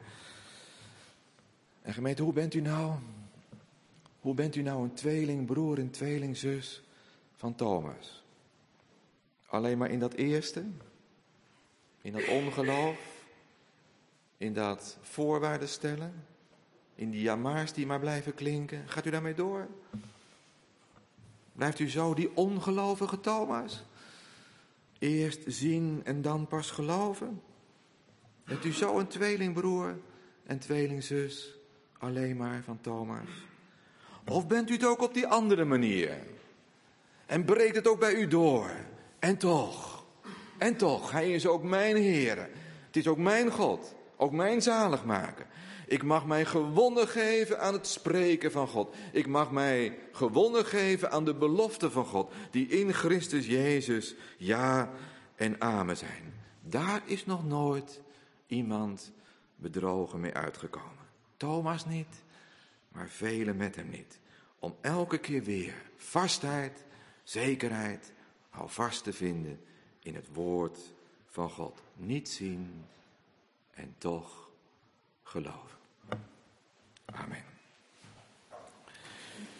En gemeente, hoe bent u nou? Hoe bent u nou een tweelingbroer en tweelingzus van Thomas? Alleen maar in dat eerste? In dat ongeloof? In dat voorwaarden stellen? In die jamaars die maar blijven klinken? Gaat u daarmee door? Blijft u zo die ongelovige Thomas? Eerst zien en dan pas geloven? Bent u zo een tweelingbroer en tweelingzus alleen maar van Thomas? Of bent u het ook op die andere manier? En breekt het ook bij u door? En toch, en toch, hij is ook mijn Heer. Het is ook mijn God, ook mijn zaligmaker. Ik mag mij gewonnen geven aan het spreken van God. Ik mag mij gewonnen geven aan de belofte van God, die in Christus Jezus ja en amen zijn. Daar is nog nooit iemand bedrogen mee uitgekomen. Thomas niet, maar velen met hem niet. Om elke keer weer vastheid, zekerheid, hou vast te vinden in het woord van God. Niet zien en toch geloven. Amen.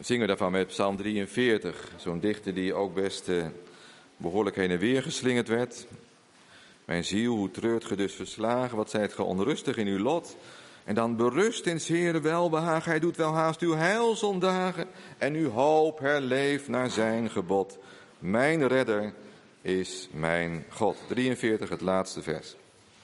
zingen daarvan met Psalm drieënveertig, zo'n dichter die ook best uh, behoorlijk heen en weer geslingerd werd. Mijn ziel, hoe treurt ge dus verslagen, wat zijt ge onrustig in uw lot? En dan berust in 's Heere welbehagen, hij doet wel haast uw heil zondagen en uw hoop herleeft naar zijn gebod. Mijn redder is mijn God. drieënveertig, het laatste vers.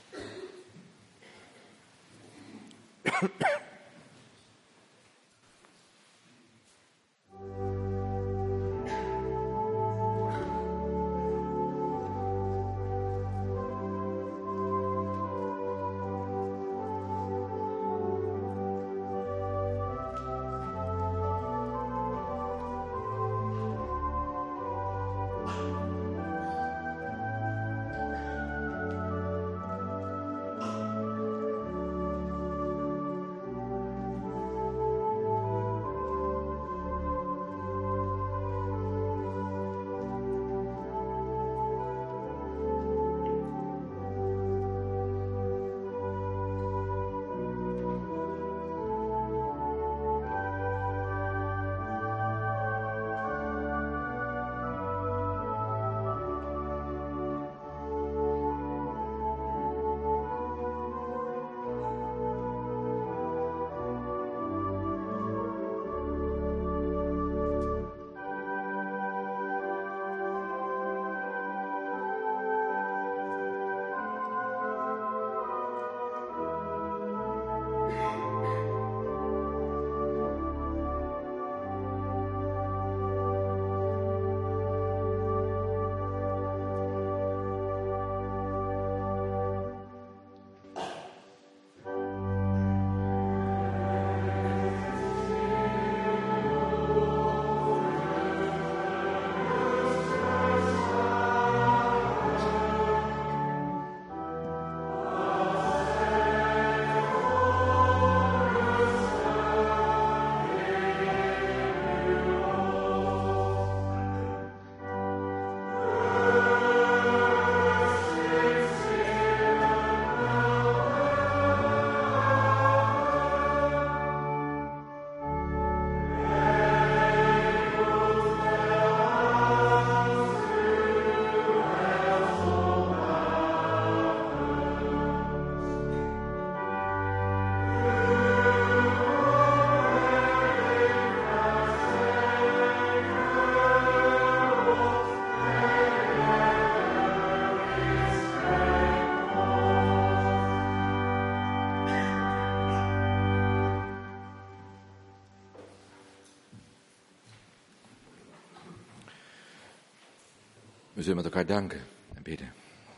We zullen met elkaar danken en bidden.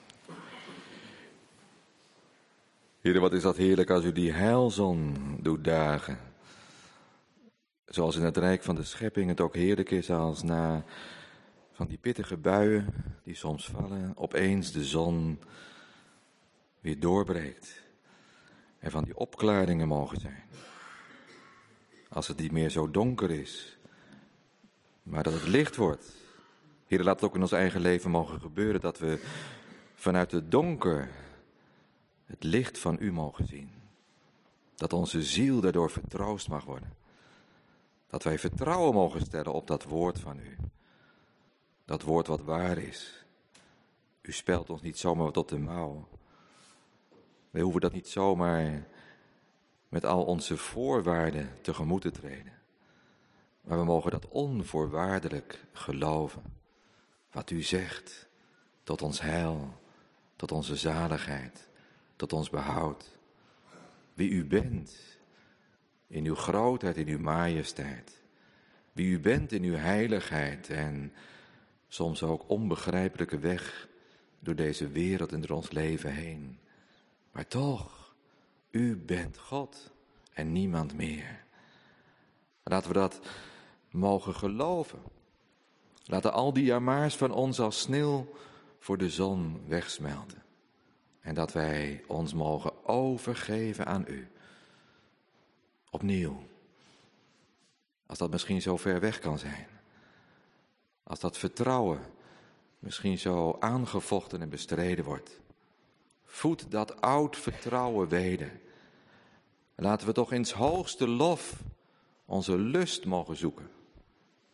Heere, wat is dat heerlijk als u die heilzon doet dagen. Zoals in het rijk van de schepping het ook heerlijk is als na van die pittige buien die soms vallen, opeens de zon weer doorbreekt. En van die opklaringen mogen zijn. Als het niet meer zo donker is, maar dat het licht wordt. Heer, laat het ook in ons eigen leven mogen gebeuren dat we vanuit het donker het licht van u mogen zien. Dat onze ziel daardoor vertroost mag worden. Dat wij vertrouwen mogen stellen op dat woord van u. Dat woord wat waar is. U spelt ons niet zomaar wat op de mouw. Wij hoeven dat niet zomaar met al onze voorwaarden tegemoet te treden. Maar we mogen dat onvoorwaardelijk geloven. Wat u zegt, tot ons heil, tot onze zaligheid, tot ons behoud. Wie u bent, in uw grootheid, in uw majesteit. Wie u bent in uw heiligheid en soms ook onbegrijpelijke weg door deze wereld en door ons leven heen. Maar toch, u bent God en niemand meer. Laten we dat mogen geloven. Laten al die jamaars van ons als sneeuw voor de zon wegsmelten. En dat wij ons mogen overgeven aan u. Opnieuw. Als dat misschien zo ver weg kan zijn. Als dat vertrouwen misschien zo aangevochten en bestreden wordt. Voed dat oud vertrouwen weder. Laten we toch in 's hoogste lof onze lust mogen zoeken.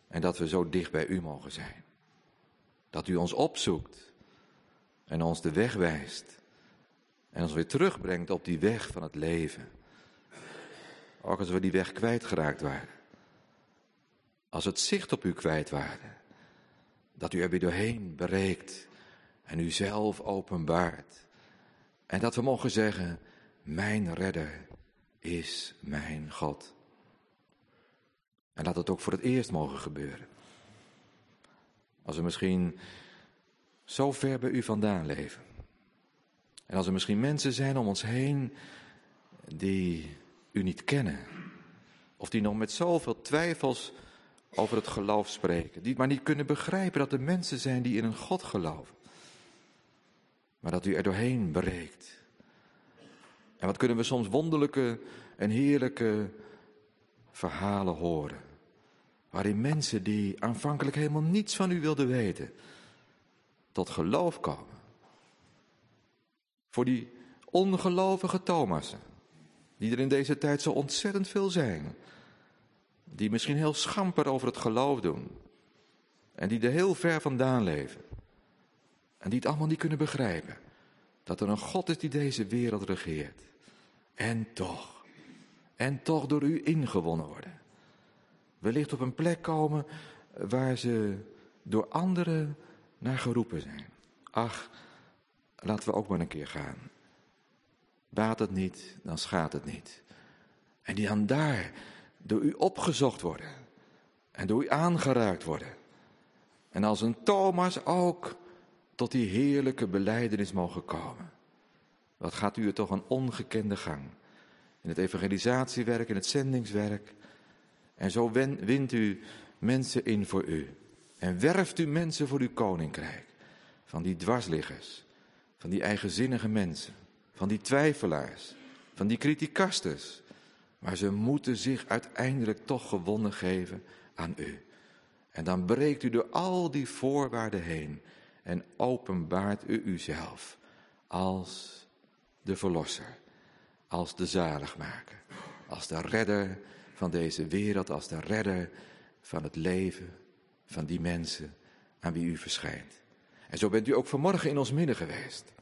En dat we zo dicht bij u mogen zijn. Dat u ons opzoekt en ons de weg wijst. En ons weer terugbrengt op die weg van het leven. Ook als we die weg kwijtgeraakt waren. Als we het zicht op u kwijt waren. Dat u er weer doorheen breekt en u zelf openbaart. En dat we mogen zeggen, mijn redder is mijn God. En laat het ook voor het eerst mogen gebeuren. Als we misschien zo ver bij u vandaan leven. En als er misschien mensen zijn om ons heen die u niet kennen. Of die nog met zoveel twijfels over het geloof spreken. Die maar niet kunnen begrijpen dat er mensen zijn die in een God geloven. Maar dat u er doorheen breekt. En wat kunnen we soms wonderlijke en heerlijke verhalen horen. Waarin mensen die aanvankelijk helemaal niets van u wilden weten. Tot geloof komen. Voor die ongelovige Thomassen. Die er in deze tijd zo ontzettend veel zijn. Die misschien heel schamper over het geloof doen. En die er heel ver vandaan leven. En die het allemaal niet kunnen begrijpen. Dat er een God is die deze wereld regeert. En toch. En toch door u ingewonnen worden. Wellicht op een plek komen waar ze door anderen naar geroepen zijn. Ach, laten we ook maar een keer gaan. Baat het niet, dan schaadt het niet. En die dan daar door u opgezocht worden. En door u aangeraakt worden. En als een Thomas ook tot die heerlijke belijdenis mogen komen. Wat gaat u er toch een ongekende gang. In het evangelisatiewerk, in het zendingswerk. En zo wint u mensen in voor u. En werft u mensen voor uw koninkrijk. Van die dwarsliggers. Van die eigenzinnige mensen. Van die twijfelaars. Van die criticasters. Maar ze moeten zich uiteindelijk toch gewonnen geven aan u. En dan breekt u door al die voorwaarden heen. En openbaart u uzelf. Als de verlosser. Als de zaligmaker. Als de redder van deze wereld. Als de redder van het leven van die mensen aan wie u verschijnt. En zo bent u ook vanmorgen in ons midden geweest.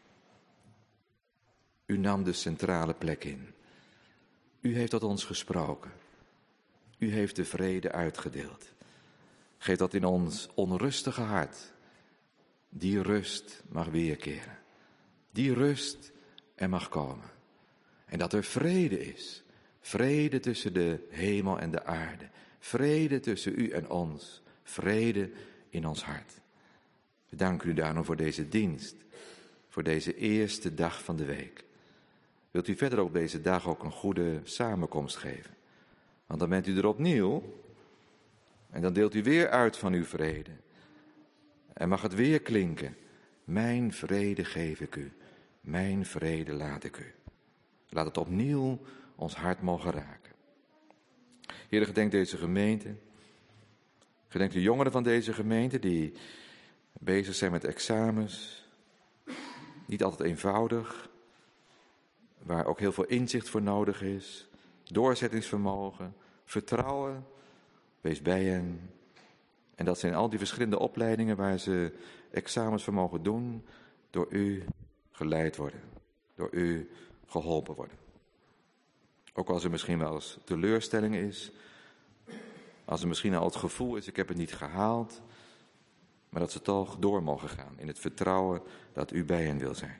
U nam de centrale plek in. U heeft tot ons gesproken. U heeft de vrede uitgedeeld. Geef dat in ons onrustige hart. Die rust mag weerkeren. Die rust er mag komen. En dat er vrede is. Vrede tussen de hemel en de aarde. Vrede tussen u en ons. Vrede in ons hart. We danken u daarom voor deze dienst. Voor deze eerste dag van de week. Wilt u verder op deze dag ook een goede samenkomst geven? Want dan bent u er opnieuw. En dan deelt u weer uit van uw vrede. En mag het weer klinken. Mijn vrede geef ik u. Mijn vrede laat ik u. Laat het opnieuw ons hart mogen raken. Heer, gedenk deze gemeente. Gedenk de jongeren van deze gemeente die bezig zijn met examens. Niet altijd eenvoudig. Waar ook heel veel inzicht voor nodig is. Doorzettingsvermogen. Vertrouwen. Wees bij hen. En dat zijn al die verschillende opleidingen waar ze examens voor mogen doen. Door u geleid worden. Door u geholpen worden. Ook als er misschien wel eens teleurstelling is. Als er misschien al het gevoel is, ik heb het niet gehaald. Maar dat ze toch door mogen gaan in het vertrouwen dat u bij hen wil zijn.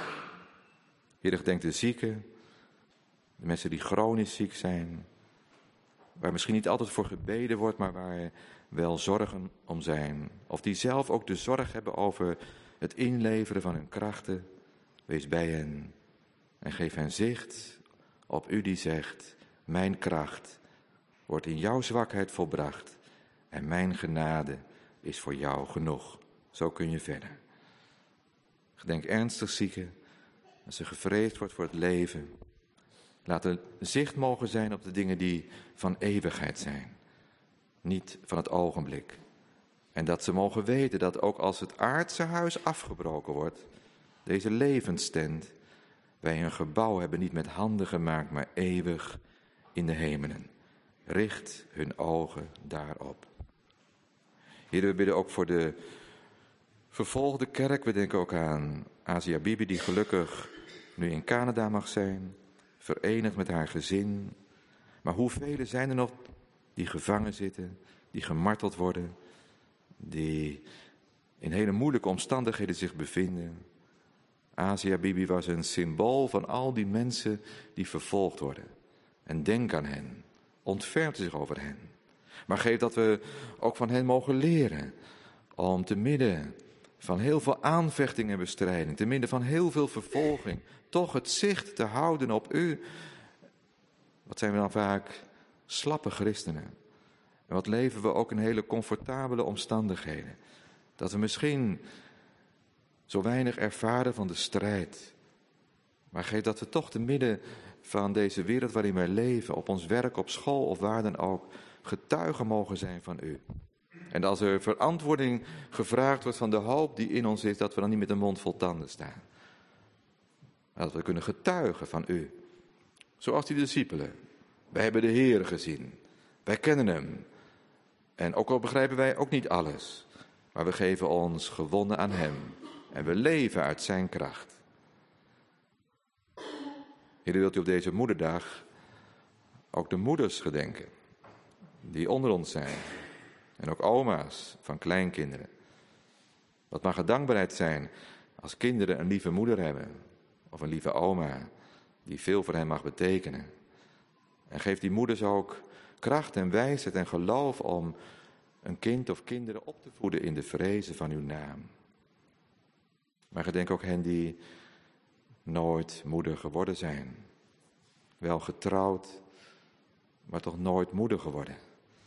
Heer, gedenk de zieken. De mensen die chronisch ziek zijn. Waar misschien niet altijd voor gebeden wordt, maar waar wel zorgen om zijn. Of die zelf ook de zorg hebben over het inleveren van hun krachten. Wees bij hen en geef hen zicht op u die zegt, mijn kracht wordt in jouw zwakheid volbracht en mijn genade is voor jou genoeg. Zo kun je verder. Gedenk ernstig zieken, als er gevreesd wordt voor het leven. Laat er zicht mogen zijn op de dingen die van eeuwigheid zijn, niet van het ogenblik. En dat ze mogen weten dat ook als het aardse huis afgebroken wordt, deze levenstent, wij een gebouw hebben niet met handen gemaakt, maar eeuwig in de hemelen. Richt hun ogen daarop. Heer, we bidden ook voor de vervolgde kerk. We denken ook aan Asia Bibi, die gelukkig nu in Canada mag zijn, verenigd met haar gezin. Maar hoeveel zijn er nog die gevangen zitten, die gemarteld worden, die in hele moeilijke omstandigheden zich bevinden. Asia Bibi was een symbool van al die mensen die vervolgd worden. En denk aan hen, ontfermt zich over hen. Maar geef dat we ook van hen mogen leren om te midden van heel veel aanvechting en bestrijding, te midden van heel veel vervolging, toch het zicht te houden op u. Wat zijn we dan vaak slappe christenen. En wat leven we ook in hele comfortabele omstandigheden. Dat we misschien zo weinig ervaren van de strijd. Maar geef dat we toch te midden van deze wereld waarin wij leven, op ons werk, op school of waar dan ook, getuigen mogen zijn van u. En als er verantwoording gevraagd wordt van de hoop die in ons is, dat we dan niet met een mond vol tanden staan. Maar dat we kunnen getuigen van u. Zoals die discipelen. Wij hebben de Heer gezien. Wij kennen hem. En ook al begrijpen wij ook niet alles. Maar we geven ons gewonnen aan hem. En we leven uit zijn kracht. Heer, wilt u op deze moederdag ook de moeders gedenken. Die onder ons zijn. En ook oma's van kleinkinderen. Wat mag er dankbaarheid zijn als kinderen een lieve moeder hebben. Of een lieve oma die veel voor hen mag betekenen. En geef die moeders ook kracht en wijsheid en geloof om een kind of kinderen op te voeden in de vrezen van uw naam. Maar gedenk ook hen die nooit moeder geworden zijn. Wel getrouwd, maar toch nooit moeder geworden.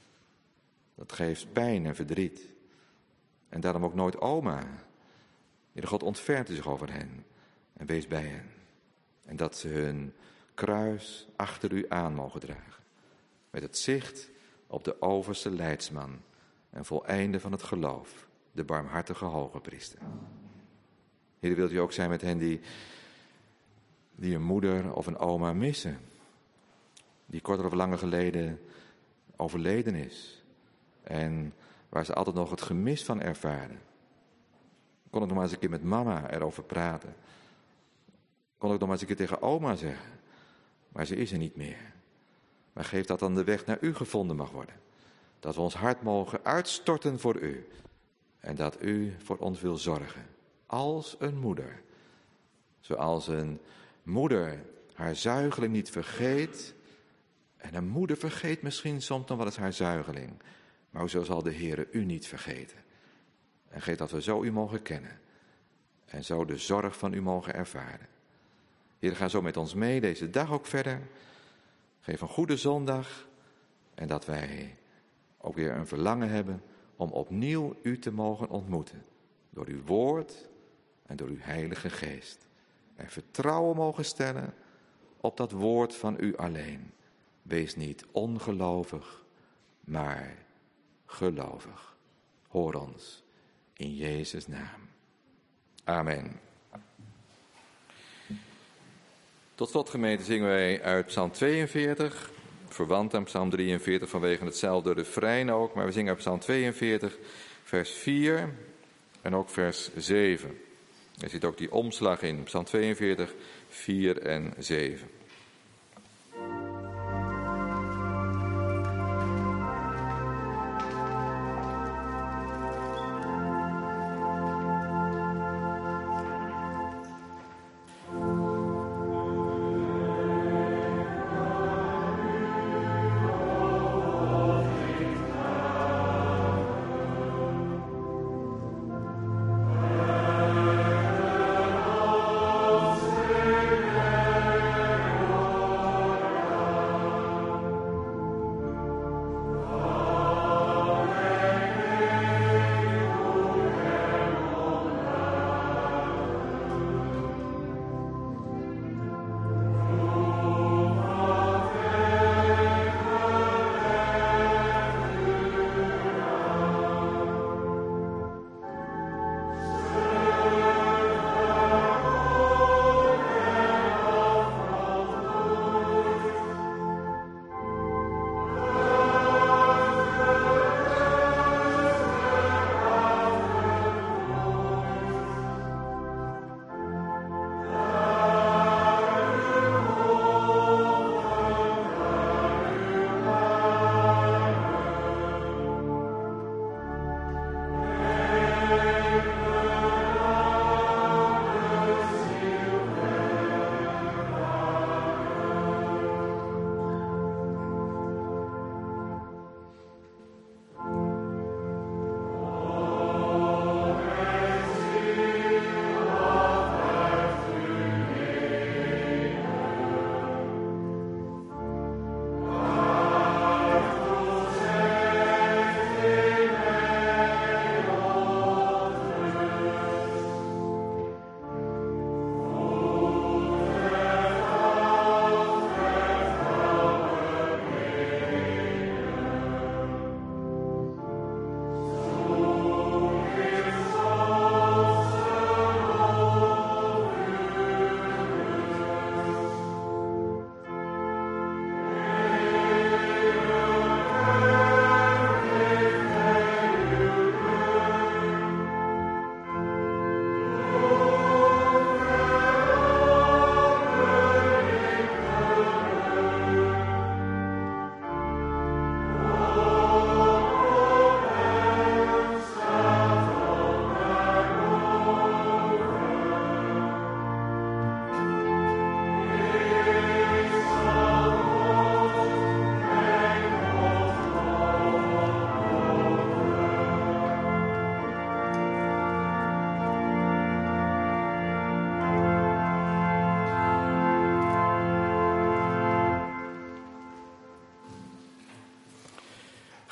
Dat geeft pijn en verdriet. En daarom ook nooit oma. Heer God, ontfermt u zich over hen en wees bij hen. En dat ze hun kruis achter u aan mogen dragen. Met het zicht op de overste leidsman en voleinde van het geloof, de barmhartige hoge priester. Heer, wilt u ook zijn met hen die, die een moeder of een oma missen. Die korter of langer geleden overleden is. En waar ze altijd nog het gemis van ervaren. Kon ik nog maar eens een keer met mama erover praten. Kon ik nog maar eens een keer tegen oma zeggen. Maar ze is er niet meer. Maar geef dat dan de weg naar u gevonden mag worden. Dat we ons hart mogen uitstorten voor u. En dat u voor ons wil zorgen. Als een moeder. Zoals een moeder haar zuigeling niet vergeet. En een moeder vergeet misschien soms nog wel eens haar zuigeling. Maar zo zal de Heere u niet vergeten. En geef dat we zo u mogen kennen. En zo de zorg van u mogen ervaren. Heer, ga zo met ons mee deze dag ook verder. Geef een goede zondag. En dat wij ook weer een verlangen hebben om opnieuw u te mogen ontmoeten. Door uw woord en door uw heilige geest. En vertrouwen mogen stellen op dat woord van u alleen. Wees niet ongelovig, maar gelovig. Hoor ons in Jezus' naam. Amen. Tot slot, gemeente, zingen wij uit Psalm tweeënveertig, verwant aan Psalm drieënveertig vanwege hetzelfde refrein ook, maar we zingen uit Psalm tweeënveertig, vers vier en ook vers zeven. Er zit ook die omslag in, Psalm tweeënveertig, vier en zeven. Amen.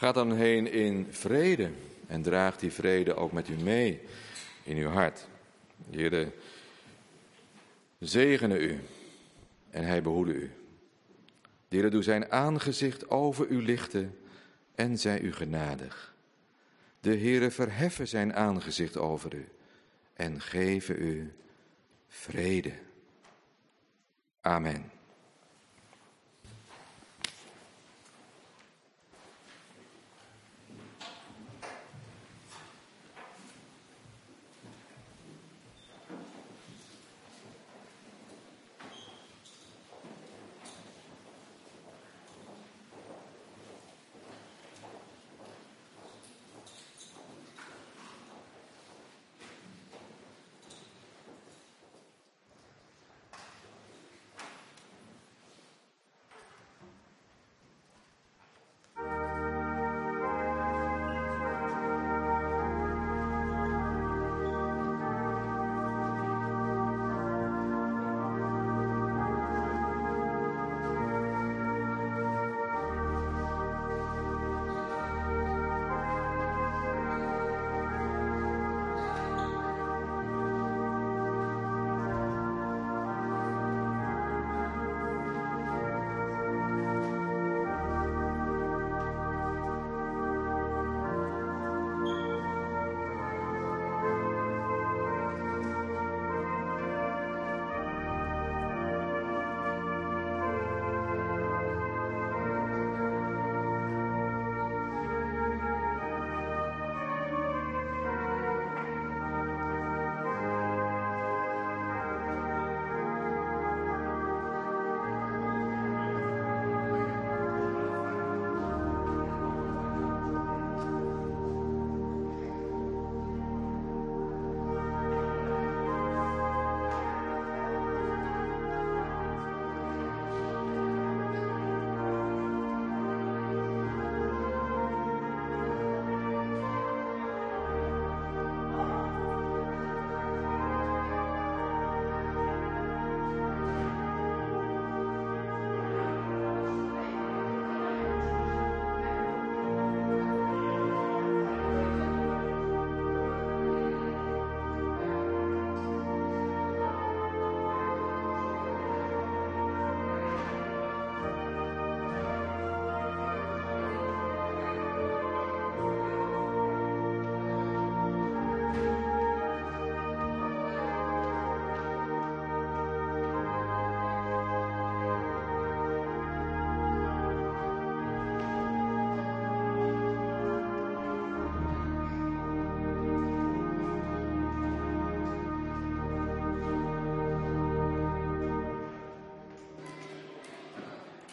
Ga dan heen in vrede en draag die vrede ook met u mee in uw hart. De Heere zegene u en hij behoede u. De Heere doe zijn aangezicht over u lichten en zij u genadig. De Heere verheffen zijn aangezicht over u en geven u vrede. Amen.